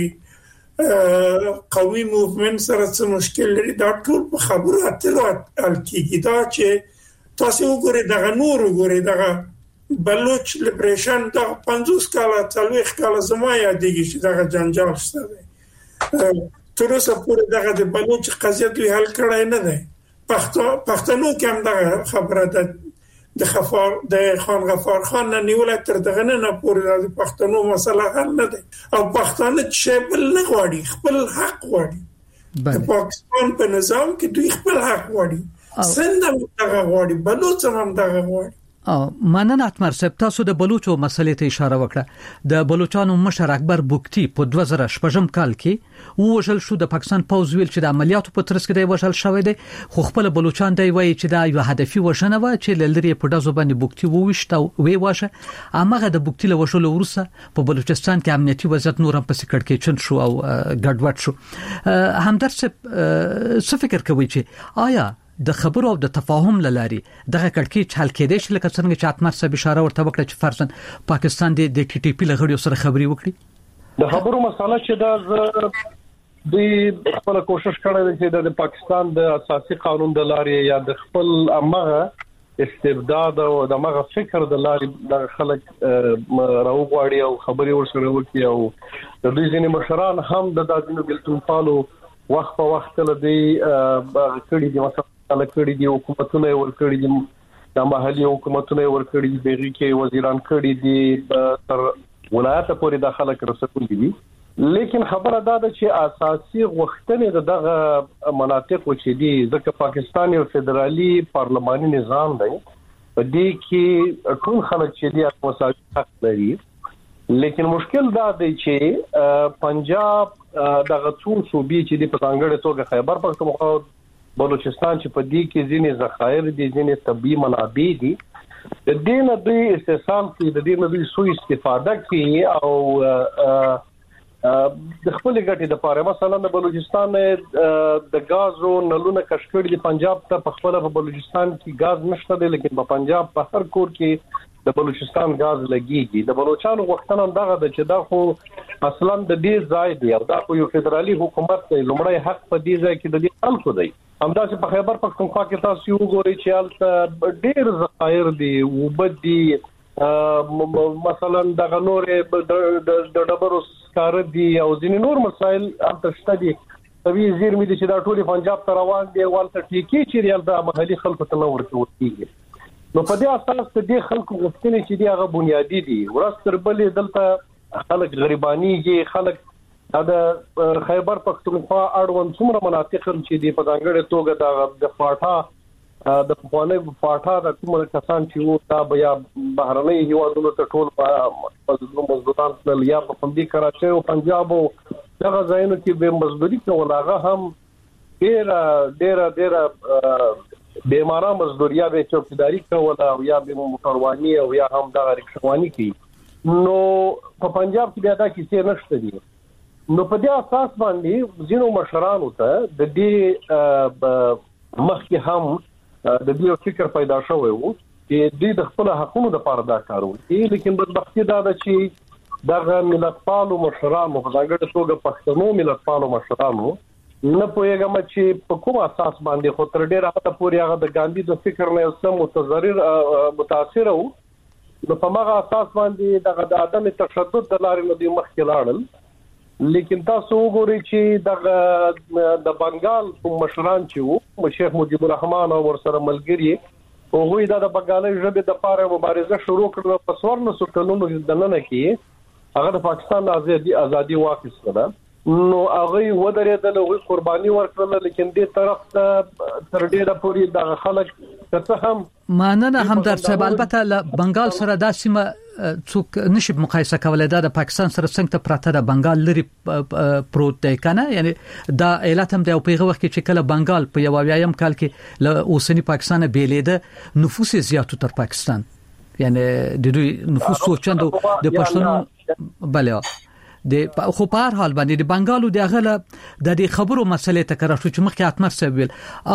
قوي موومنت سره څه مشکل لري. دا ټول په خبرو اترو حل کیږي. دا چې تاسو وګورئ دغه نور وګورئ دغه بلوچ لیبریشن دا پنځوس کاله څلوېښت کاله زما یادېږي چې دغه جنجال شته دی. تر اوسه پورې دغه د بلوچ قضیه دوی حل کړای نه دی. پښتنو کې هم دغه خبره ده د غفار د خان غفار خان نه نیولای تر دغه نه پورې د پښتنو مسله حل نه ده او پښتانه چې بل نه غواړي خپل حق غواړي. د پاکستان په نظام کې دوی خپل حق غواړي، سند هم دغه غواړي، بلوچ هم دغه غواړي. او مننه اتمر صاحب تاسو د بلوچو مسلې ته اشاره وکړه. د بلوچستان مشر اکبر بوکتی په دوه زره شپږم کال کې وژل شو. د پاکستان پوز ویل چې د عملیاتو په ترڅ کې دی وژل شوی دی خو خپل بلوچستان دی وایي چې دا یو هدفي وژنه و چې لری په دازو باندې بوکتی ووښته او وی واشه. امغه د بوکتی له وژلو وروسته په بلوچستان کې امنیتي وضعیت نور هم په سکړ کې چن شو او ګډوډ شو. همدرد صاحب څه فکر کوي چې آیا د خبرو او د تفاهم لاري دغه کړکېچ حل کېدای شي لکه څنګه چې اتمر صاحب اشاره ورته وکړه چې فرضاً پاکستان د ټي ټي پی لغړیو سره خبري وکړي؟ د خبرو مسله چې دا د خپل کوشش کړی چې د پاکستان د اساسي قانون د لاري یا د خپل امغه استبداد او د امغه فکر د لاري د خلک راوغواړي او خبري ورسره وکړي او د دوی ځینې مشران هم د دازینو ګلتون پالو وخت په وخت له دی کړي دي مثلا کړي دي حکومتونه ورکړي دي د محلي حکومتونه ورکړي دي بیري کې وزیران کړي دي تر ولایت پورې د خلک رسول دي. لیکن خبره دا ده چې اساسي غوښتنې دغه مناطق چې دي ځکه پاکستان یو فدرالي پارلماني نظام دی په دې کې ټول خلک چې دی مساوي حق لري لیکن مشکل دا دی چې پنجاب دغه څو صوبې چې د پتانګړې توګه خیبر پختونخوا بلوچستان چې په دې کې ځینې ذخایر دي ځینې طبي منابع دي د دې نه دوی استحصال کوي د دې نه دوی سوء استفاده کوي او د خپل ګټې د پاره مثلا د بلوچستان د غازو نلونه کشکړې د پنجاب ته په خپل په بلوچستان کې غاز نشته دی لیکن په پنجاب په هر کور کې د بلوچستان غاز لګيږي د بلوچستان وختونه دغه د چې دا خو اصلا د دې ځای دی او دا خو یو فدرالي حکومت دی لومړی حق په دې ځای کې د دې خلکو دی همدا چې په خیبر پختونخوا کې تاسو وګورئ چې البته ډېر ذخایر دي وبدي مثلا دغه نورې د ډبرو سکار دي او ځینې نور مسایل البته شته دي طبي زیرمې دي چې دا ټول پنجاب ته روان دي والته ټیکی چې ریال د محلي خلکو ته نور کیږي نو په دې اساس ته د خلکو غوښتنې چې دی هغه بنیادی دي ورستر بلې دلته خلک غریبانيږي خلک دا خیبر پختونخوا اړوند څومره مناطق چې دی په ځانګړې توګه د فاټا د پخوانی فاټا د کومه کسان چې وو دا بیا بهرنۍ هیوادونو ته ټول په مزدوران تل یا په فندي کراچي او پنجاب او دغه ځایونو کې به مزدوري کول هغه هم ډیر ډیر ډیر بیماره مزدوریا به چوکیداری کول او یا به موټرواني او یا هم دغه رکشواني کوي نو په پنجاب کې بیا دا کیسې نشته دي نو په دې اساس باندې ځینو مشرانو ته د دې مخکې هم د دې فکر پیدا شوی وو چې د خپل حقوقو لپاره دا کار وکړي لیکن بدبختی دا ده چې دغه ملتپالو مشرانو په ځانګړي توګه پښتنو ملتپالو مشرانو نه پوهیږم چې په کوم اساس باندې خو تر ډیره حتی پورې هغه د ګاندھی د فکر نه سم متضرر متاثر وو نو په هغه اساس باندې دغه د عدم تشدد د لارې نه دی مخکې لاړل لیکن تاسو وګورئ چې دغه د بنگال کوم مشران چې وو شیخ مجیب الرحمن او ورسره ملګری هغه د بنگالي ژبې د لپاره مبارزه شروع کړه په څوارلس کلونو د نن کې هغه د پاکستان ازادي ازادي واخیسته نو هغه ودرېدل او قرباني ورکړل لیکن دې طرف ته تر ډیره پورې د خلک څه هم ماننه هم در څه البته له بنگال سره د سیمه څوک نشي مقایسه کولای دا د پاکستان سره څنګه ته پراته د بنگال لري پروت دی کنه یعنی دا ایالت هم د پیغه وخت چې کله بنگال په یو ویایم کال کې له اوسنی پاکستان بیلیده نفوس زیاتو تر پاکستان یعنی د دوی نفوس سوچند د پښتنو بله د خو په هر حال باندې د بنگالو د غله د دې خبرو مسلې ته کړه چې مخکې اتمر سویل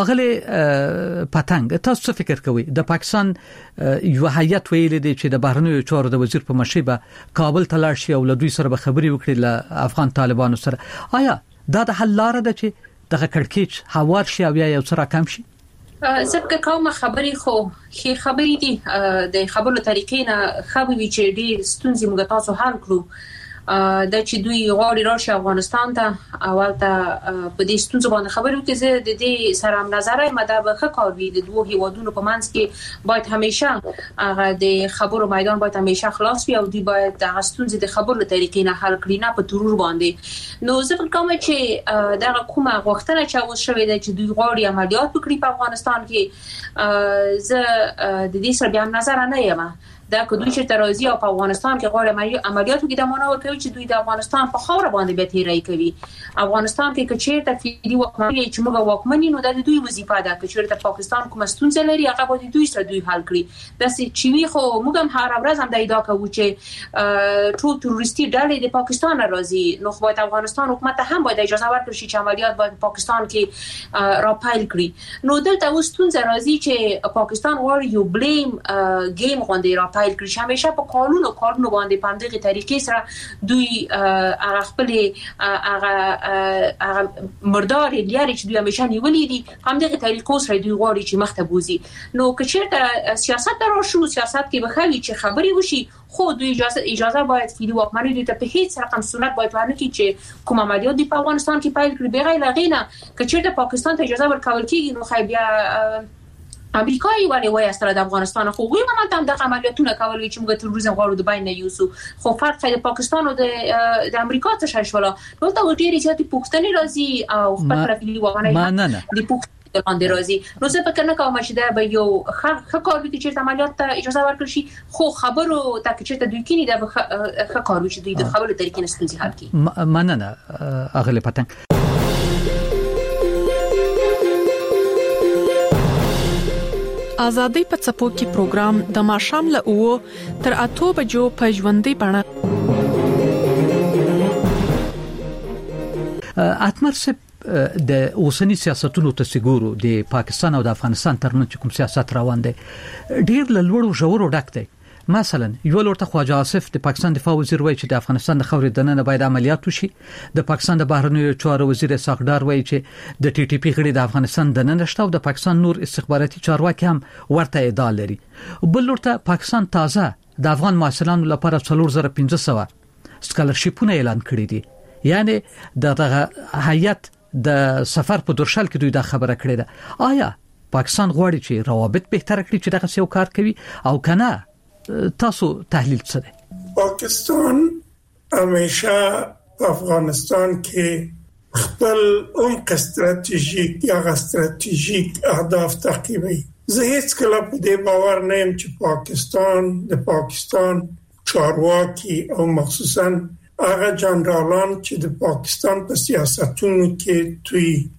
اغله پتنګ تاسو څه فکر کوئ د پاکستان یو هیئت ویل دي چې د بهرنیو چارو د وزیر په مشیبه کابل ته لاړ شي او له دوی سره به خبري وکړي له افغان طالبانو سره آیا دا د حل لار ده چې دغه کړکېچ هوار شي او یا یو سره کم شي زبکه کومه خبرې خو خې خبرې دي د خبرو طریقې نه خبرې چې ډېر ستونزې موږ تاسو حل کړو دا چې دوی غواړي راشي افغانستان ته اول ته په دې ستونزو باندې خبرو کې زه د دې سره هم نظر مده به خکاوي د دوه هیوادونو په منځ کې باید همیشه هغه د خبرو میدان باید همیشه خلاص وي او دوی باید د ستونزې د خبرو طریقې نه حل کړي نه په ترور باندې نو زه فکر کوم چې دا کومه غوښتنه چې اوس شوې ده چې دوی غواړي عملیات وکړي په افغانستان کې زه د دې سره بیا نظر نه یم دا که دوی چې ترازی او په افغانستان کې غواړي عملیات وکړي د مانو کوي چې دوی د افغانستان په خاور باندې به تیری کوي افغانستان کې کچیر ته فیدی وکمنی چې موږ وکمنی نو د دوی وظیفه ده کچیر ته پاکستان کوم ستونزه لري هغه به دوی سره دوی حل کړي د چې وی خو موږ هم هر ورځ هم د ادعا کوو چې ټول تروریستي ډلې د پاکستان راځي نو خو د افغانستان حکومت هم باید اجازه ورکړي چې عملیات باید پاکستان کې را پایل کړي نو دلته اوس ستونزه راځي چې پاکستان غواړي یو بلیم گیم غونډه را پایل کړي همیشه په قانون او قانون باندې په همدغه طریقې سره دوی هغه خپل هغه هغه مردار لري چې دوی همیشه نیولې دي همدغه طریقو سره دوی غواړي چې مخته بوزي نو که چیرته سیاست راشو سیاست کې بخوي چې خبري وشي خو دوی اجازه اجازه باید فیدی واکمنی دوی ته په هیڅ رقم صورت باید ورنه کی چې کوم عملیات دی په افغانستان کې پایل کړي بغیر لغینه که چیرته پاکستان ته اجازه ورکول کیږي نو خای بیا امریکای ولی وای استره د افغانستان خو وی ما ته د عملیاتونه کول چې موږ تروریزم غواړو د بین یوسو خو فرق د پاکستان او د د امریکا څخه شولا نو ته ډیره زیاتې پوښتنې راځي او خپل فیدی واکمنی د باندې راځي. نو زه فکر نه کوم چې دا به یو ښه کار وي چې عملیات ته اجازه ورکړي شي، خو خبرو ته چې ته دوی کینی دا به ښه کار وي چې دوی د خبرو طریقې نه ستونزې حل کړي. مننه اغله پتنګ. آزادۍ په څپو کې پروګرام د ماښام له اوو تر اته بجو په ژوندۍ بڼه. اتمر سپ د اوسنی سیاستونو ته سګورو د پاکستان او د افغانستان ترمنځ کوم سیاست روان دی ډیر له لوړو ژورو ډک دی. مثلا یو لورته خواجه آصف د پاکستان دفاع وزیر وایي چې د افغانستان د خاورې دننه باید عملیات وشي. د پاکستان د بهرنیو چارو وزیر ساقدار وایي چې د ټي ټي پی غړي د افغانستان دننه شته او د پاکستان نور استخباراتي چارواکي هم ورته ادعا لري. بل لورته پاکستان تازه د افغان محصلانو لپاره څلور زره پنځه سوه سکالرشیپونه اعلان کړي دي. یعنی دغه هیئت د سفر په درشل کې دوی دا خبره کړې ده. آیا پاکستان غواړي چې روابط بهتر کړي چې دغه څه کار کوي او کنه؟ تاسو تحلیل څه دی؟ پاکستان همیشه افغانستان کې خپل عمق استراتیژیک یا استراتیژیک اهداف تعقیبوي. زه هیڅ کله په دې باور نه یم چې پاکستان د پاکستان چارواکي او مخصوصا هغه جنرالان چې د پاکستان په سیاستونو کې دوی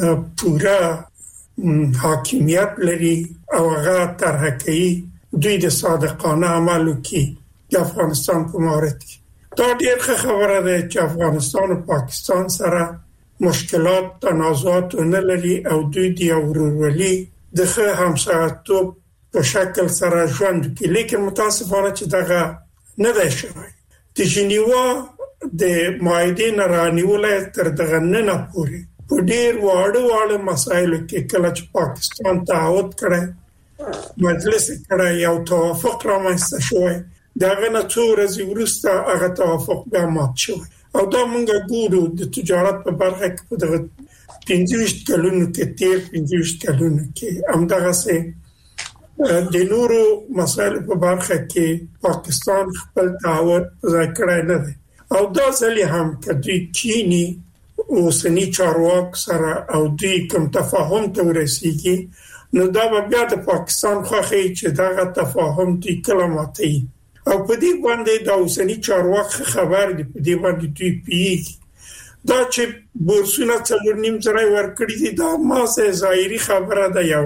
پوره حاکمیت لري او هغه طرح کوي دوی د صادقانه عملو کې د افغانستان په مورد کې. دا ډېر ښه خبره ده چې افغانستان او پاکستان سره مشکلات تنازعات نه لري او دوی د ورورولي د ښه همسایه‌توب په شکل سره ژوند کوي. لیکن متاسفانه چې دغه نه دی شوی. د ژنیوا د معاهدې نه رانیولای تر دغه نه پورې په ډېر واړه واړه مسایلو کې کله چې پاکستان تعهد کړی مجلس کړه یو توافق رامنځته شوی، دغه نه څو ورځې وروسته هغه توافق بیا مات شوی او دا موږ ګورو د تجارت په برخه کې په دغه پنځه ویشت کلونو کې تیر پنځه ویشت کلونو کې همدغه سه د نورو مسایلو په برخه کې پاکستان خپل تعهد ځای کړی نه دی او دا ځلې هم کدی کینی اوسنی چارواک سره او دوی کوم تفاهم ته ورسیږي نو دا بیا د پاکستان خوښي چې دا تفاهم دي کله ماتي او په دې باندې د اوسنی چارواک خبر دي په دې باندې دوی پیږي. دا چې بورسونه څلور نیم زره ورکړي دي دا ما سه ظاهري خبره ده، یو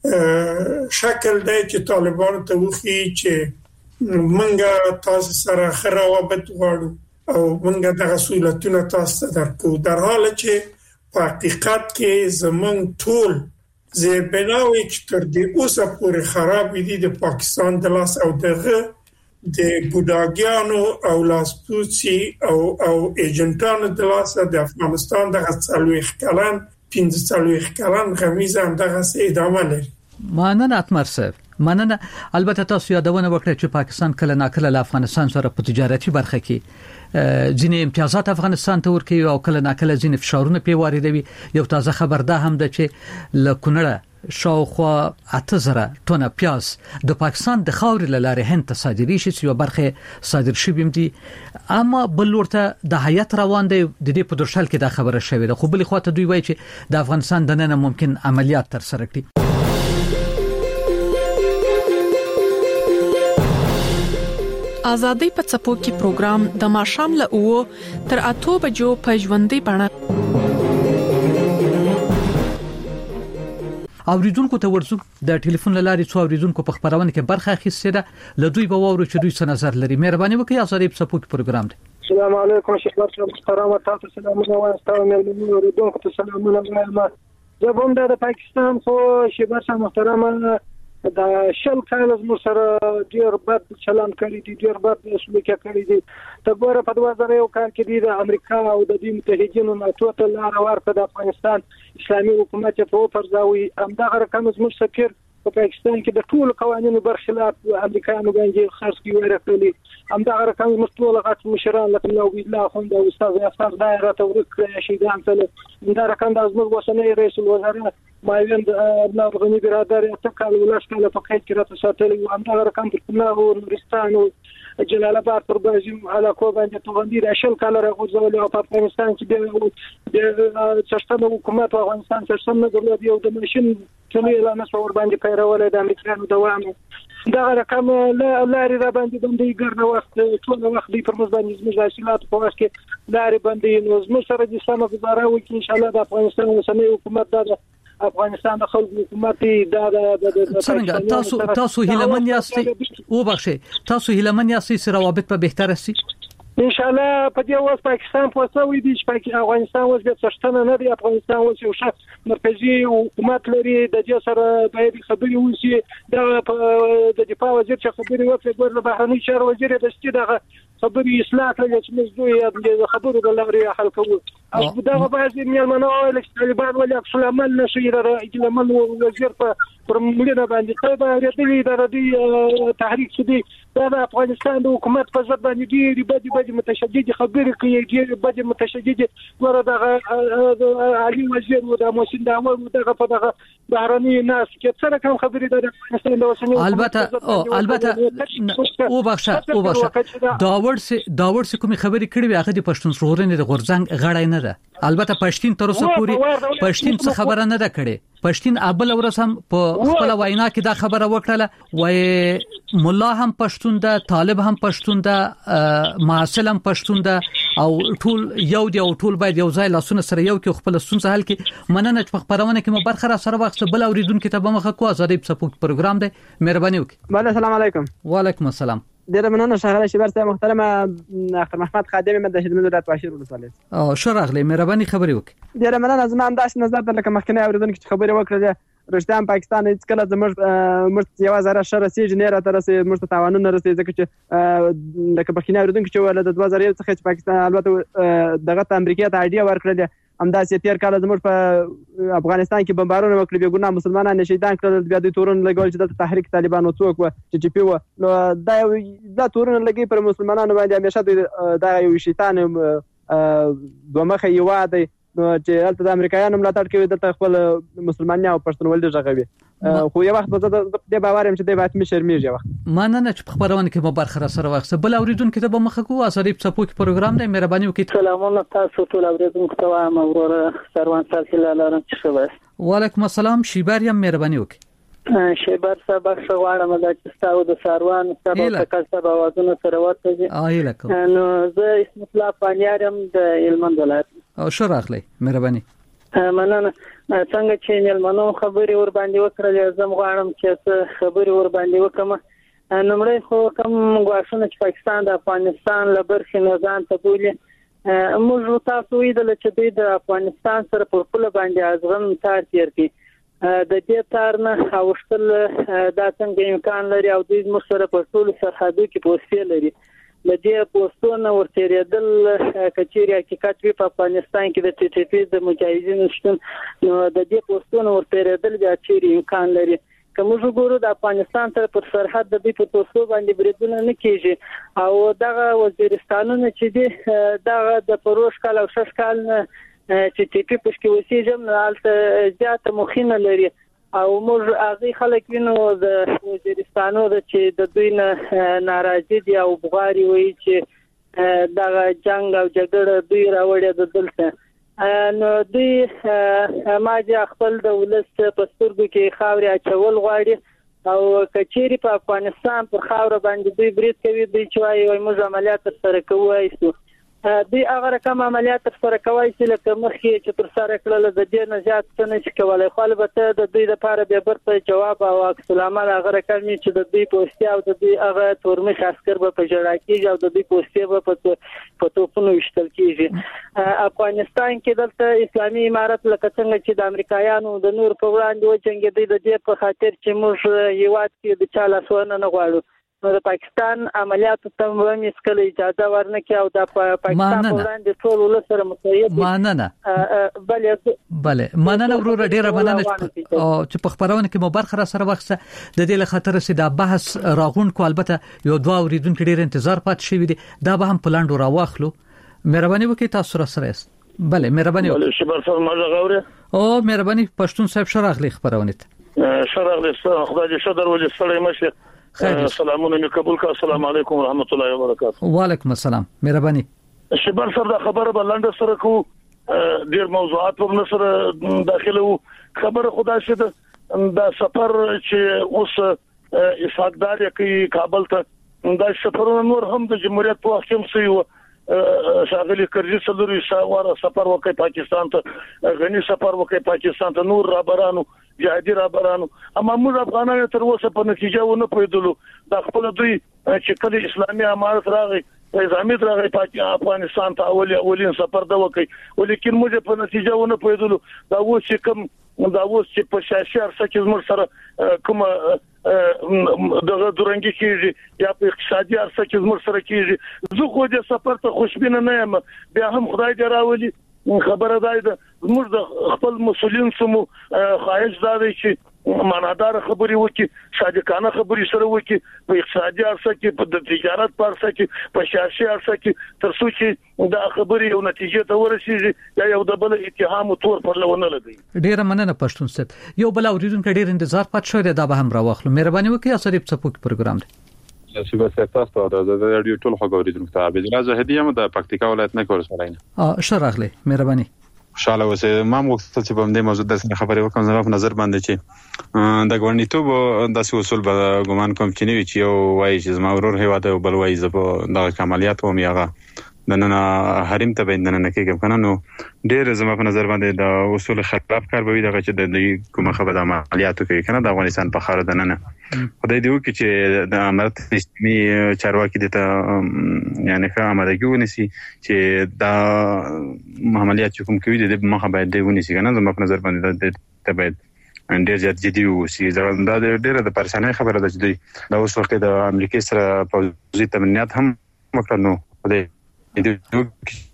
شکل دی چې طالبان ته وخی چې منګه تاسو سره خراوبت غواړو او منګه د رسولتونه تاسو درکو، در حاله چې په حقیقت کې زمون ټول زیربناوی چې تر دې اوسه پورې خراب دي د پاکستان د لاس او دغه د بوداګیانو او لاسپوڅي او او ایجنټانو د لاس د افغانستان د څلويخ کلن پنځه څلويخ کلن غمیزه هم دغه ادامه لري. مننه اتمر صاحب، مننه. البته تاسو یادونه وکړه چې پاکستان کله ناکله له افغانستان سره په تجارتي برخه کې ځینې امتیازات افغانستان ته ورکوي او کله ناکله ځینې فشارونه پی واردوي. یو تازه خبر ده هم ده چې له کونړه شاوخوا اته زره ټنه پیاز د پاکستان د خاورې له لارې هند ته صادري شي چې یو برخه صادر شوی دي. اما بل ورته د هیئت روان دی د دې په درشل کې دا خبره شوې ده، خو بل خو ته دوی وایي چې د افغانستان د نن ممکن عملیات تر سره کړي. آزادۍ په څپو کې پروګرام د ماښام له اوو تر اته بجو په ژوندۍ بڼه. اوریدونکو ته ورزو د ټلیفون لاري څو اوریدونکو په خبرونه کې برخه اخیسته ده، له دوی به وورو چې دوی څه نظر لري. مهرباني وکړئ آزادۍ په څپو کې پروګرام دی. السلام علیکم شیخ صاحب، محترم تاسو سلامونه وایستم مې اوریدونکو ته سلامونه وایم. زه هم د پاکستان خو شیخ صاحب محترم دا شل کال از مو سره ډیر بد چلن کړی دي، ډیر بد سلوک کړی دي. ته ګوره په دوه زره یو کال کې د امریکا او د دې متحدینو ناتو ته لار ورکړه د افغانستان اسلامي حکومت ته فرضاوي. همدغه رقم زموږ سفیر په پاکستان کې د ټول قوانینو برخلاف امریکایانو باندې خاص کی ورکړي. همدغه رقم زموږ ټول غټ مشران لکه نو الله خوند او استاد افسر دایره ته ورکړي شي. دا همدغه رقم د زموږ وسنۍ رئیس الوزرا ماوین د افغاني برادر ته کال ولاش کال په قید کې راته ساتلی و همدا رقم پر الله او نورستان او جلال آباد پر بازي علاقو باندې توغندي د شل کال راغورځول او په افغانستان کې د څشتنه حکومت افغانستان څشتنه دولت یو د ماشين ټولې اعلان شو باندې پیرول د امریکایانو دوام دا رقم لا لاري را باندې باندې ګرځنه وخت ټول وخت دی پر مز باندې زموږ حاصلات په واسه کې لاري باندې نو زموږ سره د سمه گزاره وکړي ان شاء الله د افغانستان اوسنۍ حکومت د افغانستان د خلکو حکومت دا د څنګه تاسو تاسو هیلمن یاستئ او بخښه تاسو هیلمن یاستئ چې روابط په بهتر شي ان شاء الله په دې وخت پاکستان په څو دي چې افغانستان اوس د څشتنه نه دی افغانستان اوس یو ښه مرکزی حکومت لري د دې سره باید خبري وشي د دفاع وزیر چې خبري وکړي د بهرنی چارو وزیر د ستې دغه خبري اصلاح کړي چې موږ دوی د خبرو د لارې حل کوو او دا بعضی میلمنو چې طالبان ولې اصل عمل نشي راځي عمل وزیر په پرمړه باندې ته به ریډلی د ردی تحریک شدي دا د افغانستان د حکومت په ضد باندې ډېری بدی بدی متشدد خبرې کوي ډېری بدی متشدد ورته علي وزیر و د موسین داوه دغه په دغه بهرني ناس کې څه رقم خبرې د افغانستان د وسنۍ البته او البته او بخښه او بخښه داور سي داور سي کومي خبرې کړې هغه د پښتون ژغورنې د غورځنګ غړای نه ده البته پښتين تر اوسه پوری پښتين څه خبره نه ده کړې پښتين ابل ورسم په خپل وینا کې دا خبره وکړه وای مولا هم پښتون ده طالب هم پښتون ده معاصل هم پښتون ده او ټول یو دی او ټول باید یو ځای لاسونه سره یو کې خپل ستونزه حل کړي مننه چې په خبرونه کې مو برخه را سره وخت بل اوریدونکو ته به مخه کو ازادي په سپوک پروګرام دی مهرباني وکړئ بله السلام علیکم وعلیکم السلام ډیره مننه شغله شبر صاحب محترمه اختر محمد خادم مد خدمت ولایت باشیر ولسوالۍ او شرغله مهرباني خبري وکړئ ډیره مننه زما هم داس نظر در لکه مخکنی اوریدونکو چې خبري وکړه رښتیا پاکستان هیڅ کله زموږ مرت یو زره شر سیج نه را تر سي مرت تاوانونه رسي ځکه چې لکه مخکنی اوریدونکو چې ول د دوه زره یو څخه چې پاکستان البته دغه امریکا ته اډیا ورکړل همداسې تیر کال زموږ په افغانستان کې بمبارونه وکړي به ګناه مسلمانان نشیدان کړل بیا د تورن لګول چې د تحریک طالبان او څوک و چې چې پیو نو دا دا تورن لګي پر مسلمانانو باندې همیشه دا یو شیطان دوه مخه یو دی نو چې البته د امریکایانو ملاتړ کوي د خپل مسلمانانو او پښتونولۍ ژغوي خو یو وخت به د باورم چې د باتمي شرمېږي وخت مننه چې خبرونه کې مو برخه سره وخت بل اوریدونکو ته به مخه کو اساري په سپوک پروګرام دی مهرباني وکړئ سلامونه تاسو ټول اوریدونکو ته ما ورور سروان سلسله لرم چې شوه وعلیکم السلام شیباریم مهرباني وکړئ شیبر صاحب شغواړم د چستاو د سروان سره تکل سبا وازونه سره وته آی لکه نو زه اسم الله پانیارم د علمند ولایت او شراخلی مهرباني مننه څنګه چې ملمنو خبري ور باندې وکړل زم غواړم چې خبري ور باندې وکم نمړی خو کوم غواړم چې پاکستان د افغانستان لبرخي نظام ته بولی موږ تاسو ویل چې د افغانستان سره په خپل باندې ازغم تار تیر کی د دې تار نه اوشتل دا څنګه امکان لري او د مشره په ټول سرحدو کې پوسټ لري د دې پوسټونو ورته ریدل کچېری حقیقت په افغانستان کې د ټي ټي پی د مجاهدینو شتون نو د دې پوسټونو ورته ریدل بیا چیرې امکان لري کوم ژغورو د افغانستان تر پر سرحد د دې په پوسټو باندې بریدونه نه کیږي او دغه وزیرستانونه چې دی دغه د پروش کال او شش کال چې ټي پی پښ کې وسیجم نه الته زیاته مخینه لري او موږ هغه خلک وینو د وزیرستانو د چې د دوی نه ناراضي دي او بغاري وایي چې دغه جنگ او جګړه دوی راوړي د دلته نو دوی ماجه خپل د ولس په سترګو کې خاورې اچول غواړي او کچېری په افغانستان پر خاور باندې دوی برید کوي دوی چې وايي موږ عملیات سره کوو دوی هغه رقم عملیات سره کوي چې لکه مخکې چې تر سره کړل د دې نه زیات څه نه شي کولای خو البته د دوی لپاره به برته جواب او عکس العمل هغه رقم چې د دوی پوسټي او د دوی هغه تورمخ عسكر به په جړا کېږي او د دوی پوسټي به په په توپونو وشتل کېږي افغانستان کې دلته اسلامي امارت لکه څنګه چې د امریکایانو د نور په وړاندې وچنګېدي د دې په خاطر چې موږ یوات کې د چا لاسونه نه غواړو نو د پاکستان عملیاتو ته هم اسکل اجازه ورنکي او د پاکستان په وړاندې ټول ول سره متحد مننه بله بله مننه ورور ډیره مننه او چې په خبرونه کې مو برخه سره وخت د دې له خاطر چې دا بحث راغون کو البته یو دوه اوریدونکو ډیر انتظار پات شي وي دا به هم پلاند راواخلو مهرباني وکړئ تاسو سره سره بله مهرباني بله شبر صاحب ما غوړه او مهرباني پښتون صاحب شراغلی خبرونه شراغلی خدای دې شدر ولې سړی مشه سلامونه مې قبول کا السلام علیکم ورحمت الله وبرکاته. وعلیکم السلام مهرباني. شبر صاحب دا خبره بلند سره کو ډیر موضوعات په نصر داخله وو خبره خدای شه دا سفر چې اوس اسحاقدار کوي کابل ته دا سفرونه نور هم د جمهوریت په حکم سي و شاغلي کرزي صدري سوار سفر وکي پاکستان ته غني سفر وکي پاکستان ته نور رابرانو جهادي رابرانو اما موږ افغانانو تر اوسه په نتیجه ونه پوهیدلو دا خپل دوی چې کله اسلامي امارت راغی نظامي راغی افغانستان ته اولي اولین سفر دا وکي ولیکن موږ په نتیجه ونه پوهیدلو دا و چې کوم دا اوس چې په سیاسي ارسه کې زموږ سره کوم دغه درنګي کیږي یا په اقتصادي ارسه کې زموږ سره کیږي زه خو دې سفر ته خوشبینه نه یم بیا هم خدای دې راولي خبره ده زموږ د خپل مسولین سمو خواهش دا دی چې معنادار خبري وکي صادقانه خبري سره وکي په اقتصادي ارسه کې په تجارت په ارسه کې په سیاسي ارسه کې تر څو چې دا خبري یو نتیجه ته ورسیږي یا یو د بل اتهام تور پر لونه لګي. ډیره مننه پښتون صاحب یو بل اوریدونکو ډیر انتظار پات شو دا به هم راوخلو مهرباني وکړئ اسری په سپوک پروګرام دی. چې به تاسو ته د رادیو ټول خبرو اوریدونکو ته عبد الله زاهدی هم د پکتیکا ولایت نه کور سره نه. اه شراغله مهرباني. خوشاله اوسه ما مغتل چې په دې موضوع د خبرې وکم زما په نظر باندې چې د ګورنیټوب د اصول به ګمان کوم چې نوی چې یو وایي چې زما ورور هیواده او بل وایي زه په د کمالیات و میغه د نن حریم ته بین نه کېږم کنه نو ډېر زما په نظر باندې د اصول خلاف کار به وي دغه چې د کومه خبره د عملیاتو کوي کنه د افغانستان په خاور د نن خدای دې وکړي چې د امارت اسلامي چارواکي د ته یعنی ښه آمادګي ونیسي چې دا عملیات کوم کوي د مخه باید دی ونیسي کنه زما په نظر باندې ته باید ډېر زیات جدي وسی دا ډېر د پریشانۍ خبره ده چې دا اوس وخت د امریکای سره پوزي تمنیات هم وکړ نو خدای دې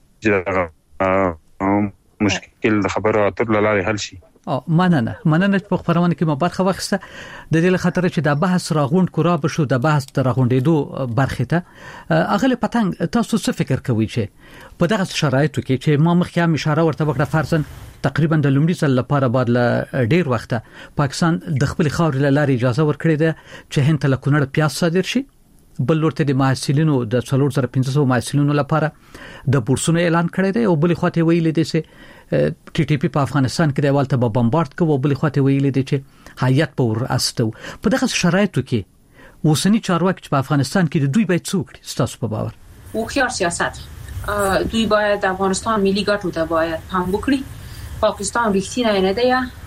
چې مشکل د خبرو اترو لاره حل شي. او مننه مننه په خبرونه کې مو برخه واخسته د دې لخطر چې د بحث راغوند کورا بشو د بحث راغونډېدو برخه ته اغله پتنګ تاسو څه فکر کوئ چې په دغه شرایطو کې چې ما مخکې هم اشاره ورته وکړه فرضاً تقریبا د لومړي ځل لپاره بعد ل ډیر وخت پاکستان د خپل خاور لاره اجازه ورکړې ده چې هند ته کونړ پیاس صادر شي بل ورته د محصلینو د څلور زره پنځه سوه محصلینو لپاره د بورسونو اعلان کړی دی او بل خواته ویلي دي چې ټي ټي پی په افغانستان کې د والته بمبارد کوي او بل خواته ویلي دي چې هیات په ور استو په دغه شرایطو کې اوسنی چارواکي په افغانستان کې دوی باید څوک ستاسو په باور او خيار سیاست دوی باید د افغانستان ملي ګټو ته باید پام وکړي پاکستان رښتینی نه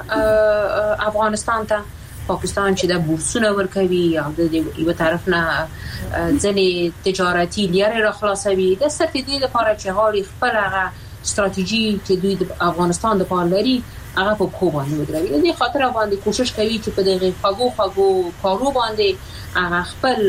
دی افغانستان ته پاکستان چې د بورسونو ورکوي او د یو طرف نه ځنې تجارتي لارې را خلاصوي د ستدې لپاره چې غواړي خپل هغه ستراتیژي چې دوی د افغانستان د پاره لري هغه په کوم باندې ودروي د خاطر باندې کوشش کوي چې په دغه خاګو خاګو کارو باندې هغه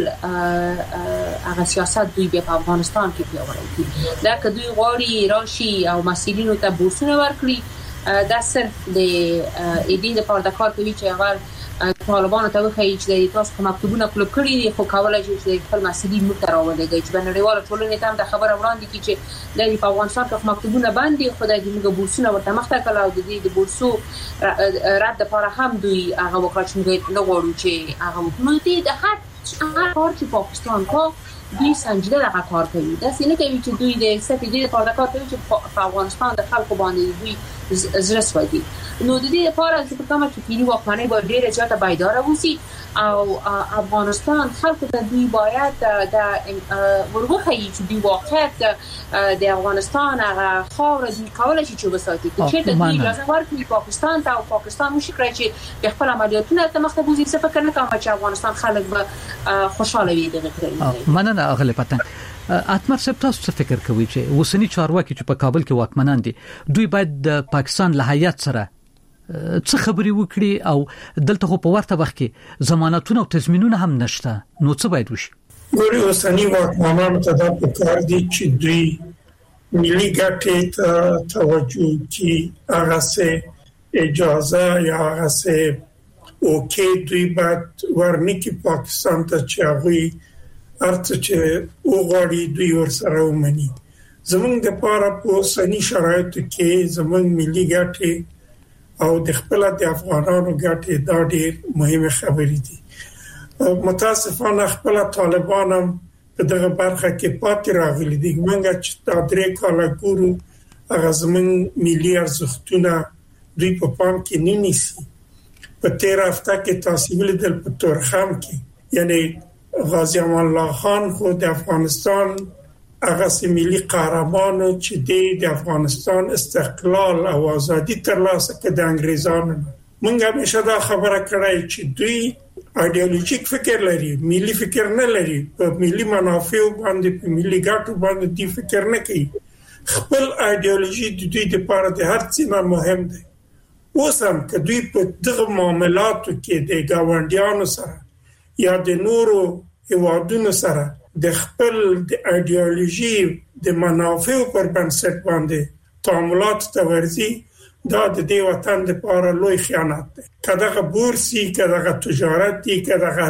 خپل هغه سیاست دوی په افغانستان کې پیاوړی کړي دا که دوی غواړي راشي او مسؤلینو ته بورسونه ورکړي دا صرف د ایدي لپاره د کار کوي چې هغه طالبانو ته وخی چې د تاسو کوم مکتوبونه کلب کړی دي خو کولای شي چې خپل مسؤلین مو ته راولېږي چې بنړیواله ټولنې ته هم د خبره وړاندې کړي چې د افغانستان کوم مکتوبونه باندې خدای دې موږ بورسونه ورته مخته کړو او د دې د بورسو رد لپاره هم دوی هغه وکړ چې موږ نه غواړو چې هغه موږ دې د هر هر کار چې پاکستان کو دوی سنجیده دغه کار کوي دا څنګه کوي چې دوی د ستې د کار کوي چې په افغانستان د خلکو باندې دوی زړه سوي نو د دې لپاره چې کومه چې پیری واکمنۍ به ډېر زیاته بایدار اوسي او افغانستان خلکو ته دوی باید د ورغوخی چې دوی واقعیت د افغانستان هغه خاور دوی کولای شي چې وساتي چې د دوی اجازه ورکړي پاکستان ته او پاکستان مو شکرای چې په خپل عملیاتونه ته مخته بوزي څه فکر نه کوم چې افغانستان خلک به خوشاله وي دغه کړی مننه اغله پتنګ اتمر سپ تاسو څه فکر کوي چې وسنی چارواکي چې په کابل کې واکمنان دي دوی باید د پاکستان له هیات سره څه خبري وکړي او دلته خو په ورته وخت کې ضمانتونه او تضمینونه هم نشته نو څه باید وشي ګوري وسنی واکمنان ته دا پکار دي چې دوی ملي ګټې ته توجه کوي هغه سه اجازه یا هغه سه اوکې دوی باید ورنکي پاکستان ته چې هغه ارته چې وګړي دوی ورسره ومني زمونږ د لپاره په سني شرایطو کې زمونږ ملي ګټې او د خپل د افغانانو ګټې دا ډېر مهمه خبرې دي. متاسفانه خپل طالبان هم په دغه برخه کې پاتې راغلي دي. موږ چې دا درې کاله ګورو هغه زمونږ ملي ارزښتونه دوی په پام کې نه نیسي. په تیر هفته کې تاسو ولیدل په تورخم کې یعنی غازی امان الله خان خو د افغانستان هغه سیملی قهرمانو چې د افغانستان استقلال او ازادي ترلاسه کړه د انګریزانو. موږ همیشه دا خبره کړې چې دوی ایدئولوژیک فکر لري، ملي فکر نه لري، په ملي منافع باندې په ملي ګټو باندې دی فکر نه کوي. خپل ایدئولوژي د دوی لپاره د هر څه نه مهم دی. اوس هم که دوی په دغه معاملاتو کې د گاونډیانو سره یا د نورو هیوادونو سره د خپل د ایدئولوژي د منافع پر بنسټ باندې تعاملات ته ورځي، دا د دې وطن لپاره لوی خیانت دی. کداغه بورسي، کداغه تجارت دی، کداغه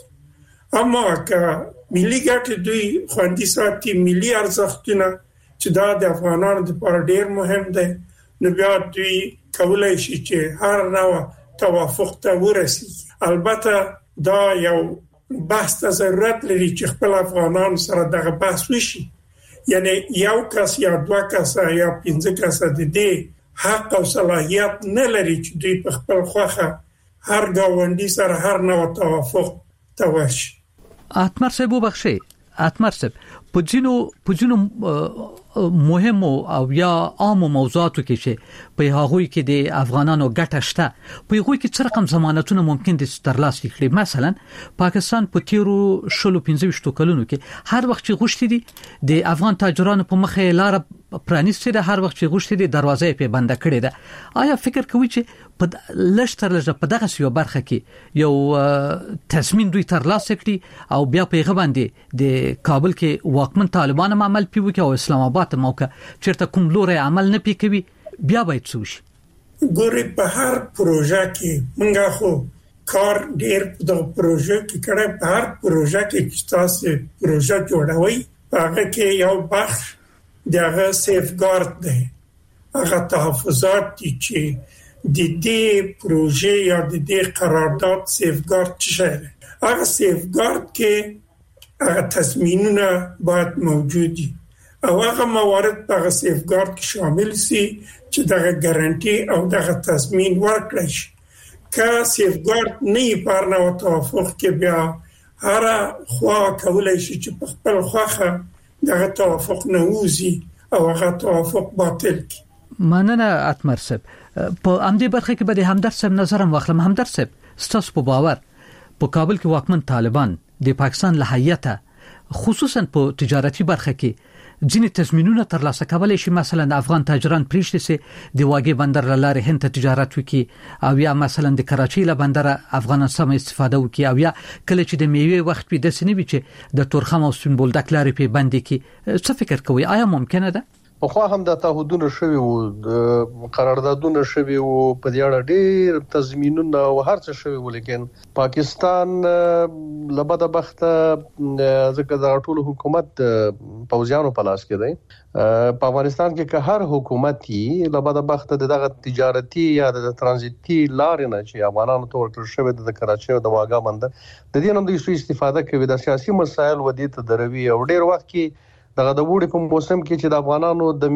ارڅ. اما که ملي ګټې دوی خوندي ساتي، ملي ارزښتونه چې دا د افغانانو لپاره ډېر مهم دی، نو بیا دوی کولای شي چې هر نوع توافق ته ورسیږي. البته دا یو بحث ته ضرورت لري چې خپل افغانانو سره دغه بحث وشي. یعنی یو کس یا دوه کسه یا پنځه کسه د دې حق او صلاحیت نه لري چې دوی په خپل خوخه هر گاونډي سره هر نوع توافق ته ورشي. اتمر صاحب وبخښي، اتمر صاحب په ځینو په ځینو مهم او یا عام موضوعاتو کې چې په هغوی کې د افغانانو ګټه شته، په هغوی کې څه رقم ضمانتونه ممکن دي ترلاسه کړي. مثلا پاکستان په تیرو شلو پنځه ویشت کلونو کې هر وخت چې غوښتي دي د افغان تاجرانو په مخه لار پرانیستي ده، هر وخت چې غوښتي دي دروازه په بنده کړي ده. آیا فکر کوي چې په لشتر لږه په دغه سیو برخه کې یو تضمین دوی ترلاسه کړي او بیا په هغه باندې د کابل کې واکمن طالبان عمل پیوي او اسلام آباد موقع چیرته کوم لوري عمل نه پیکوي، بیا باید څه وشي؟ ګوري په هر پروژه کې موږ خو کار ډېر د پروژه کې کړه. په هر پروژه کې چې تاسو پروژه جوړوي هغه کې یو بخش دغه سیفګارد دی، هغه تحفظات دي چې د دې پروژه یا د دې قرارداد سیفګارد څه دی. هغه سیفګارد کې هغه تضمینونه باید موجود دي او هغه موارد په هغه سیفګارد کې شامل سي چې دغه ګارانټي او دغه تضمین ورکړي شي. که سیفګارد نه پر نو توافق کې بیا هر خوا کولای شي چې په خپل خوخه دغه توافق نه وځي او هغه توافق باطل کی. مننه اتمر صاحب. په امدی برخه کې به همدرد صاحب نظرم واخلم. همدرد صاحب ستاسو په باور په کابل کې واکمن طالبان د پاکستان له هیئته خصوصا په تجارتي برخه کې ځینې تضمینونه ترلاسه کولای شي؟ مثلا افغان تاجران پریشته سي د واګي بندر لاره هند ته تجارت وکي او یا مثلا د کراچۍ له بندر افغانان سم استفاده وکي او یا کله چې د میوه وخت په دسنه وي چې د تورخم او سمبول د کلاري په باندې کې څه فکر کوي؟ آیا ممکنه ده؟ خو هم د تعهدونو شوی او د قراردادونو شوی او په دې اړه ډېر تضمینونه او هر څه شوی ولیکن پاکستان لبد بخته ځکه د ټولو حکومت پوځیانو په لاس کې دی. په افغانستان کې که هر حکومت یې لبد بخته دغه تجارتي یا د ترانزیتي لارې نه چې افغانانو ته ورکړل شوی د کراچۍ او د واګا بندر د دې نوم د یو استفاده کوي د سیاسي مسایل ودی ته دروي او ډېر وخت کې دغه د وړي په موسم کې چې د افغانانو د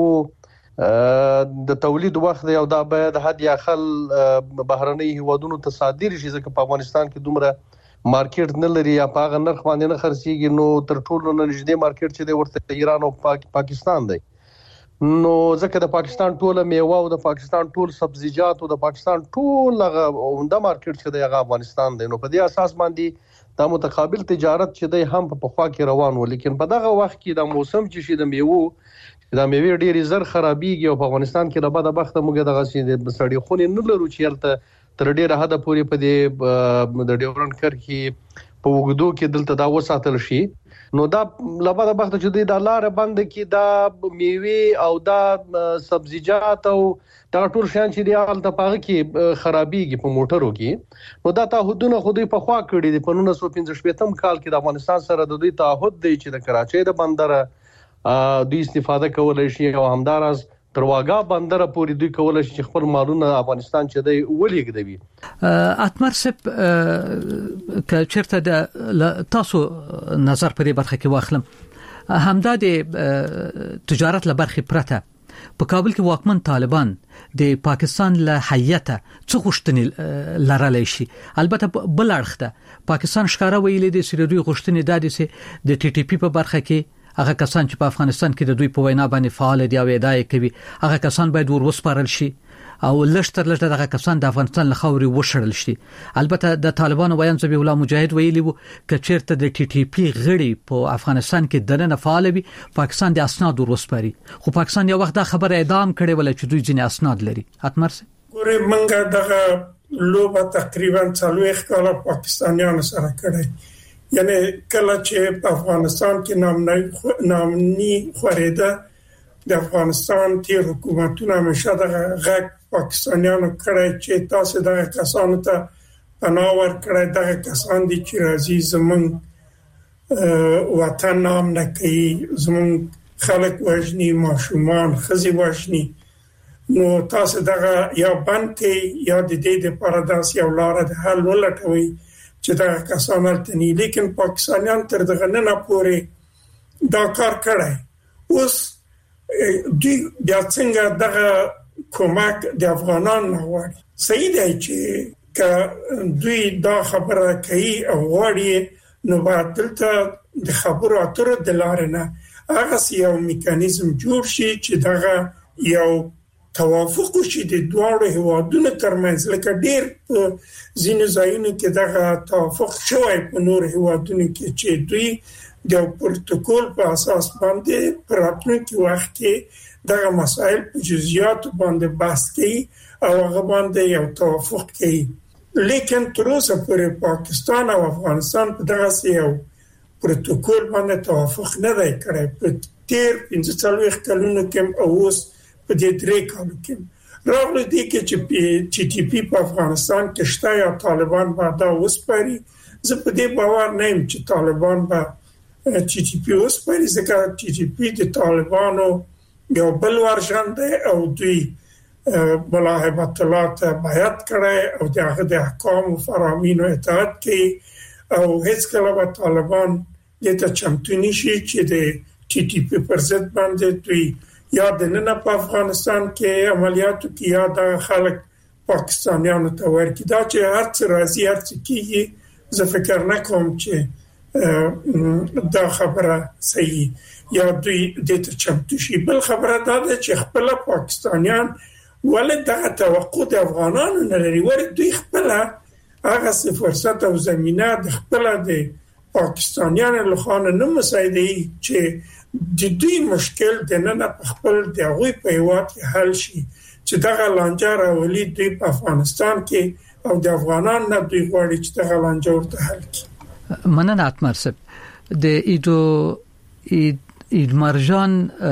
میوه د تولید وخت یو دا باید حد یا خل بهرنۍ هیوادونو ته صادر شي ځکه په افغانستان کې دومره مارکیټ نه لري یا په هغه نرخ باندې نه خرڅيږي. نو تر ټولو نه نږدې مارکیټ چې دی ورته ایران او پاک پاکستان دی. نو ځکه د پاکستان ټوله میوه او د پاکستان ټول سبزیجات او د پاکستان ټول هغه عمده مارکیټ چې دی هغه افغانستان دی. نو په دې اساس باندې دا متقابل تجارت چې دی هم په خوا کې روان و، لیکن په دغه وخت کې د موسم چې شي د میوه د میوه ډېری زر خرابېږي او په افغانستان کې د بده بخته موږ دغه سړي سړي خونې نه لرو چې هلته تر ډېره حده پورې په دې د ډیورنډ کرښې په وګړو کې دلته دا وساتل شي. نو دا لبده بخته چې د لار بند کې دا میوه او دا سبزیجات او دا ټول شان چې دی حالت پاغه کې خرابېږي په موټرو کې. نو دا تعهدونه خو دوی په خوا کړی دي. په نولس سوه پنځه شپږم کال کې د افغانستان سره د دوی تعهد دی چې د کراچۍ د بندر دوی استفاده کولای شي او همدارس تر واګه بندر پورې دوی کولای شي خپل مالونه افغانستان چې دی ولېږدوي. اتمر سپ ک چیرته د تاسو نظر په دې برخه کې واخلم همدا د تجارت لبرخه پرته په کابل کې واکمن طالبان د پاکستان له هیئته څو غوښتنې لرلای شي. البته بل اړخ ده پاکستان ښکارا ویلي دي چې دوی غوښتنې دادي چې د ټي ټي پی په برخه کې هغه کسان چې په افغانستان کې د دوی په وینا باندې فعال دي او ادعا کوي هغه کسان باید ور وسپارل شي او لشتر لشتر هغه کسان د افغانستان له خاورې وشړل شي. البته د طالبانو ویان ذبیح الله مجاهد ویلي وو کچېرته د ټي ټي پی غړي په افغانستان کې دنه فعال وي پاکستان د اسناد ور وسپاري، خو پاکستان یو وخت دا خبره اعلان کړي ول چې دوی ځینې اسناد لري. اتمر ګوره منګه دغه لوبه تقریبا څلوېښت کاله پاکستانیانو سره کړې، یعنی کله چې په افغانستان کې نامنۍ نامني خوريده د افغانستان تیر حکومتونه همیشه دغه غږ پاکستانیانو کړی چې تاسو دغه کسانو ته پناه ورکړئ، دغه کسان دي چې راځي زمونږ وطن نام نه کوي، زمونږ خلک وژني، ماشومان ښځې وژني، نو تاسو دغه یا بند کړئ یا د دې لپاره داسې یو لاره د حل ولټوئ چې دغه کسان هلته نه. لیکن پاکستانیان تر دغه نه پورې دا کار کړی. اوس دوی بیا څنګه دغه کومک د افغانان نه غواړي؟ صحیح دی چې که دوی دا خبره کوي او غواړي نو باید دلته د خبرو اترو د لارې نه هغه یو میکانیزم جوړ شي چې دغه یو توافق شي د دواړو هیوادونو ترمنځ، لکه ډیر په ځینو ځایونو کې دغه توافق شوی په نور هیوادونو کې چې دوی د پروتوکول په اساس باندې په راتلونکي وخت کې دغه مسائل په جزئیات باندې بحث کوي او هغه باندې یو توافق کوي. لیکن تر اوسه پورې پاکستان او افغانستان په دغه یو پروتوکول باندې توافق نه دی کړی. په تیر پنځه څلوېښت کلونو کې او اوس په دې درې کالو کې راغلی دی چې ټي ټي پی په افغانستان کې شته یا طالبان به دا وسپاري. زه په دې باور نه یم چې طالبان به ټي ټي پی وسپاري، ځکه ټي ټي پی د طالبانو یو بل ورژن دی او دوی بلا هیبت الله ته بیعت کړی او د هغه د احکام او فرامینو اطاعت کوي او هیڅ کله به طالبان دې ته چمتو نشي چې د ټي ټي پی پر ضد باندې دوی یا د نن په افغانستان کې عملیاتو کې یا د خلک پاکستانیانو ته ورکی. دا چې هر څه راځي هر څه کیږي زه فکر نه کوم چې دا خبره صحیح یا دوی د ته چمتو شي. بل خبره دا ده چې خپل پاکستانیان ولې دغه توقع د افغانانو نه لري، ولې دوی خپل هغه فرصت او زمينه د خپل د پاکستانیانو له خوا نه مساعدي چې د دوی مشکل د نن په خپل د هغوی په هیواد کې حل شي، چې دغه لانجه راولي دوی په افغانستان کې او د افغانان نه دوی غواړي چې دغه لانجه ورته حل کړي. مننه اتمر صاحب. د ایدو ایدمرجان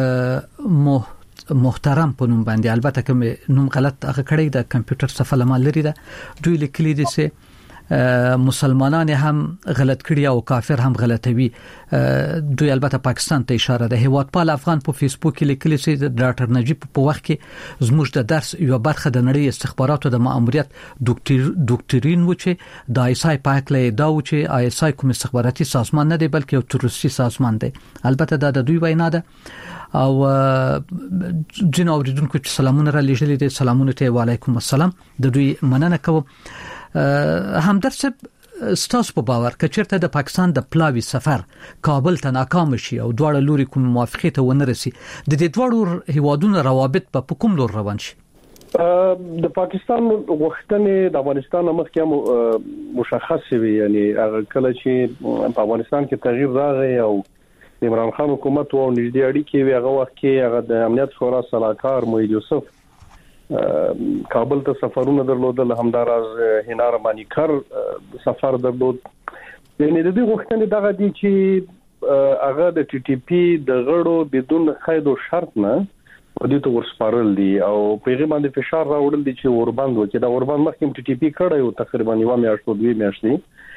محترم په نوم باندې البته کوم نوم غلط هغه کړی د کمپیوټر صفحه لمال لري ده، دوی لیکلي دي چې مسلمانان هم غلط کړي او کافر هم غلطوي. دوی البته پاکستان ته اشاره ده. هیواد پال افغان په فیسبوک کې لیکلي چې د ډاکټر نجیب په وخت کې زموږ د درس یو برخه د نړۍ استخباراتو د ماموریت ډاکټرین و چې د آیسای پاکلې دا و چې آیسای کوم استخباراتي سازمان نه دی بلکې یو تروریستي سازمان دی. البته دا د دوی وینا ده او جن اوریدونکو چې سلامونه را لېږلي دي سلامونه ته وعلیکم السلام. د دوی مننه کوم. همدرد صاحب ستاسو په باور کچرته د پاکستان د پلاوی سفر کابل ته ناکام شي او دواړه لوري کوم موافقه ته ونه رسي، د دې دواړو هیوادونو روابط په کوم لور روان شي؟ د پاکستان وختنه د افغانستان مخکې مشخص وي، یعنی هغه کله چې په افغانستان کې تغییر راغی او د عمران خان حکومت او نږدې اړیکې وی هغه وخت کې هغه د امنیت شورا صلاحکار موحد یوسف کابل ته سفرونه درلودل، همداراز هنار مانیکر سفر درلود. یعنی د دې وختنه دغه دي چې هغه د ټي ټي پی د غړو بدون قید او شرط نه ودی ته ورسپارل دي او پیغام باندې فشار راوړل دي چې اوربند وکړي. دا اوربند مخکې ټي ټي پی کړه یو تقریبا یو میاشت او دوه میاشتې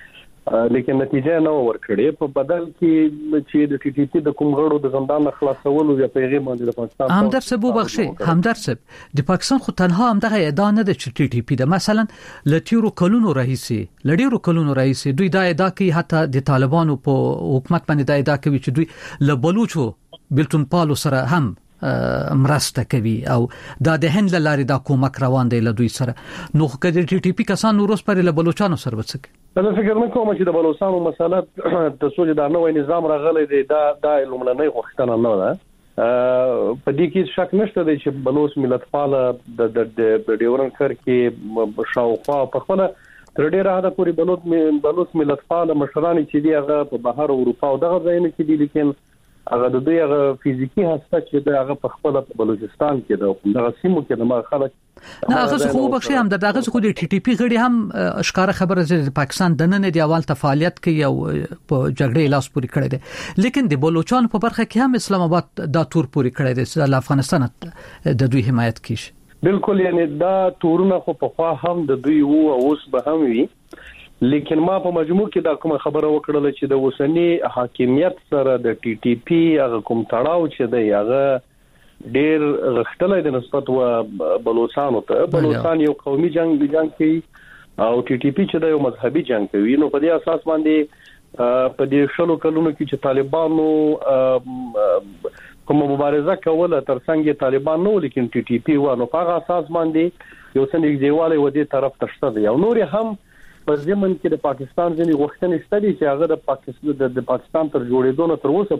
لیکن نتیجه نه ورکړي په بدل کې چې د ټي ټي پی د کوم غړو د زندان خلاصولو یا پیغام باندې د پاکستان همدر سبو بخشي همدر سب د پاکستان خو تنها هم دغه ادعا نه ده چې ټي ټي پی د مثلا لټیرو کلونو رئیسي لډیرو کلونو رئیسي دوی دا ادعا کوي حتی د طالبانو په حکومت باندې دا ادعا کوي چې دوی له بلوچو بلتون پالو سره هم مرسته کوي او دا د هند لاري دا کومک روان دی له دوی سره نو کله ټي ټي پی کسان وروس پر له بلوچستان سره وڅک دا فکر نه کوم چې د بلوچستان مسله د سوج د نوې نظام راغلی دی دا د لومړنۍ غوښتنه نه ده په دې کې شک نشته دی چې بلوچ ملت فعال د د ډیورن کر کې شاوخوا په خپل تر ډیره حدا پوری بلوچ بلوچ ملت فعال مشران چې دی هغه په بهر اروپا او دغه ځایونه کې دي لیکن هغه د دوی هغه فزیکی هسته چې د هغه په خپل بلوچستان کې د هغه سیمو کې د ما خلک نه هغه خو بخښي هم دغه خو د ټي ټي پی غړي هم اشکار خبره چې پاکستان د نن دی اول تفاعلیت کوي او په جګړې لاس پوری کړی دی لیکن د بلوچستان په برخه کې هم اسلام آباد دا تور پوری کړی دی چې افغانستان د دوی حمایت کوي بالکل یعنی دا تورونه خو په خوا هم د دوی وو او اوس به هم وي لیکن ما په مجموع کې دا کوم خبره وکړله چې د وسنی حاکمیت سره د ټي ټي پی هغه کوم تړاو چې دی هغه ډیر غښتلې د نسبت و بلوچستان ته بلوچستان یو قومي جنگ جنگ کوي او ټي ټي پی چې د یو مذهبي جنگ کوي نو په دې اساس باندې په دې شلو کلونو کې چې طالبانو کوم مبارزه کوله ترڅنګ طالبان نو لیکن ټي ټي پی و نو په هغه اساس باندې یو څه نږدېواله و دې طرف تشته دی او نور هم په ځمن کې د پاکستان ځینې غوښتنې شته چې هغه د پاکستان د پاکستان تر جوړېدو نه تر اوسه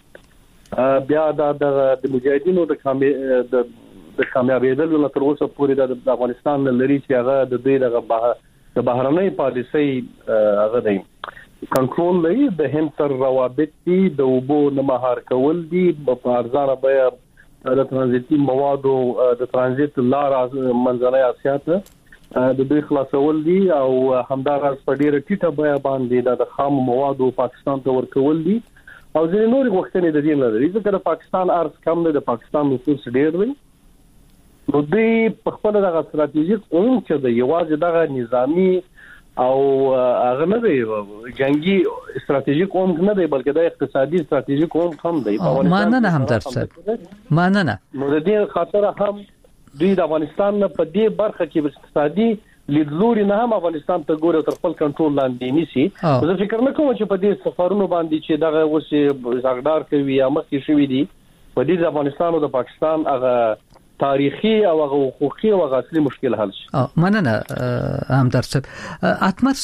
پورې بیا د مجاهدینو د د د کامیابیدلو نه تر اوسه پورې د افغانستان لري چې هغه د دوی د بهرنۍ پالیسۍ هغه دی کنټرول لري د هند تر روابط دي د وبو نه مهار کول دي په ارزانه بیه د ترانزیتي موادو د ترانزیت لار منځنۍ اسیا ته د دوی خلاصول دي او همداراز په ډیره ټیټه بیه باندې د خام موادو پاکستان ته ورکول دي او ځینې نور غوښتنې د دې نه لري ځکه د پاکستان ارز کم دی د پاکستان نفوس ډیر دی نو دوی په خپل دغه ستراتیژیک اون چې د یوازې دغه نظامی او هغه نه دی جنگي ستراتیژیک اون نه دی بلکې د اقتصادي ستراتیژیک اون هم دی ما نه هم درڅ ما نه نه نو د دې خاطر هم دوی د افغانستان په دې برخه کې اقتصادي لیدلوري نه هم افغانستان ته ګوره تر خپل کنټرول لاندې نیسي زه فکر نه کوم چې په دې سفرونو باندې چې دغه اوس زاګدار کوي یا مخکې شوی دي په دې افغانستان او د پاکستان هغه تاریخي او هغه حقوقي او هغه اصلي مشکل حل شي مننه هم درڅ اتمر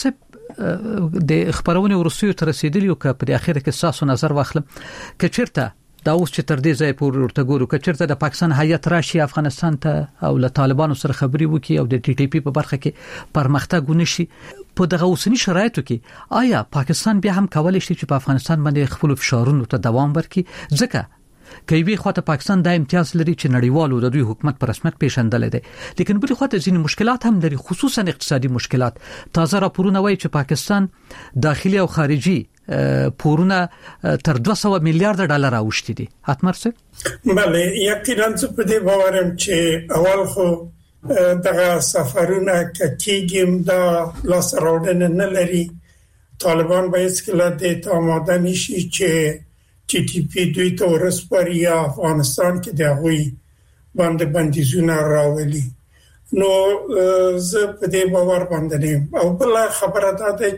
سپ د خبرونه ورسیو تر رسیدلی او په اخر کې تاسو نظر واخلم کچرته دا اوس چې تر دې ځای پورې ورته ګورو کچرته د پاکستان هیات راشي افغانستان ته او له طالبانو سره خبري وکي او د ټي ټي پی په برخه کې پرمختګ ونشي په دغه اوسنی شرایطو کې آیا پاکستان بیا هم کولای شي چې په افغانستان باندې خپل فشارونو ته دوام ورکړي ځکه کوي خواته پاکستان د امتیاز لري چې نړیوالو د دوی حکومت په رسمیت پیژندل دي لیکن بل خواته ځینې مشکلات هم لري خصوصا اقتصادي مشکلات تازه راپورونه وایي چې پاکستان داخلي او خارجي پورونه تر دوه سوه میلیارډ ډالر اوښتي دي اتمر څه بله یقینا څه په دې باورم چې اول خو دغه سفرونه کېږم دا لاس راوړنه نه لري طالبان باید کله د آماده نشي چې ټي ټي پی دوی ته ورسپاري یا افغانستان کې د غوي باندې بندیزونه راولي نو زه په دې باور باندې او بل خبره ده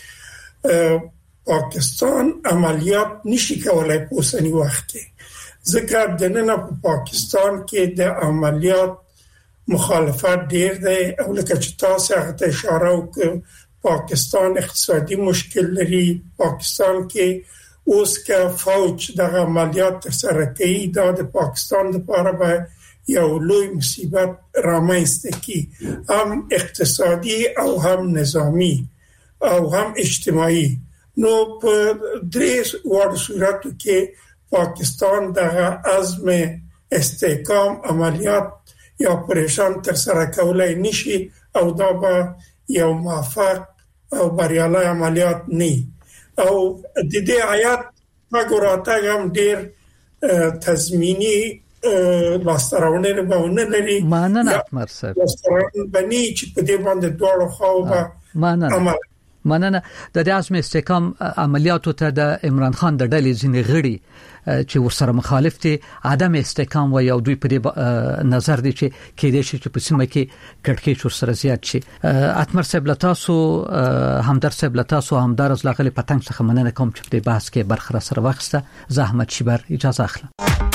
چې پاکستان عملیات نشي کولای په اوسنی وخت کې ځکه د نن په پاکستان کې د عملیات مخالفت ډیر دی او لکه چې تاسو هغه اشاره وکړه پاکستان اقتصادي مشکل لري پاکستان کې اوس که فوج د عملیات ترسره کوي دا د پاکستان لپاره به یو لوی مصیبت رامنځته کوي هم اقتصادي او هم نظامی او هم اجتماعي نو په درې وړ صورتو کې پاکستان د عزم استحکام عملیات یا پریشان تر سره کولای نشي او دا به یو موفق او بریالي عملیات نه او د دې آیات هغه هم ډیر تضمینی لاستراونه به نه لري مانه نه مرسد لاستراونه بني چې په دې باندې دوه خو به مانه مننه. د دې عزم استحکام عملیاتو ته د عمران خان د ډلې ځینې غړي چې ورسره مخالف دي عدم استحکام و یو دوی په نظر دي چې کې دي چې په سیمه کې کټکې ورسره زیات شي. اتمر صاحب لتاسو همدر صاحب لتاسو همدار از لاغلی پتنګ څخه مننه کوم چې په بحث کې برخه سره واخسته. زحمت شیبر اجازه اخلم.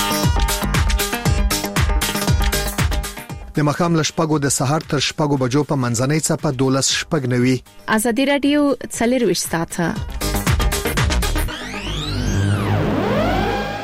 د مخام لشپګو د سحر تر شپګو بجو په منځنۍ چپه دولس شپګ نوي. ازادي رادیو څلور وشتاته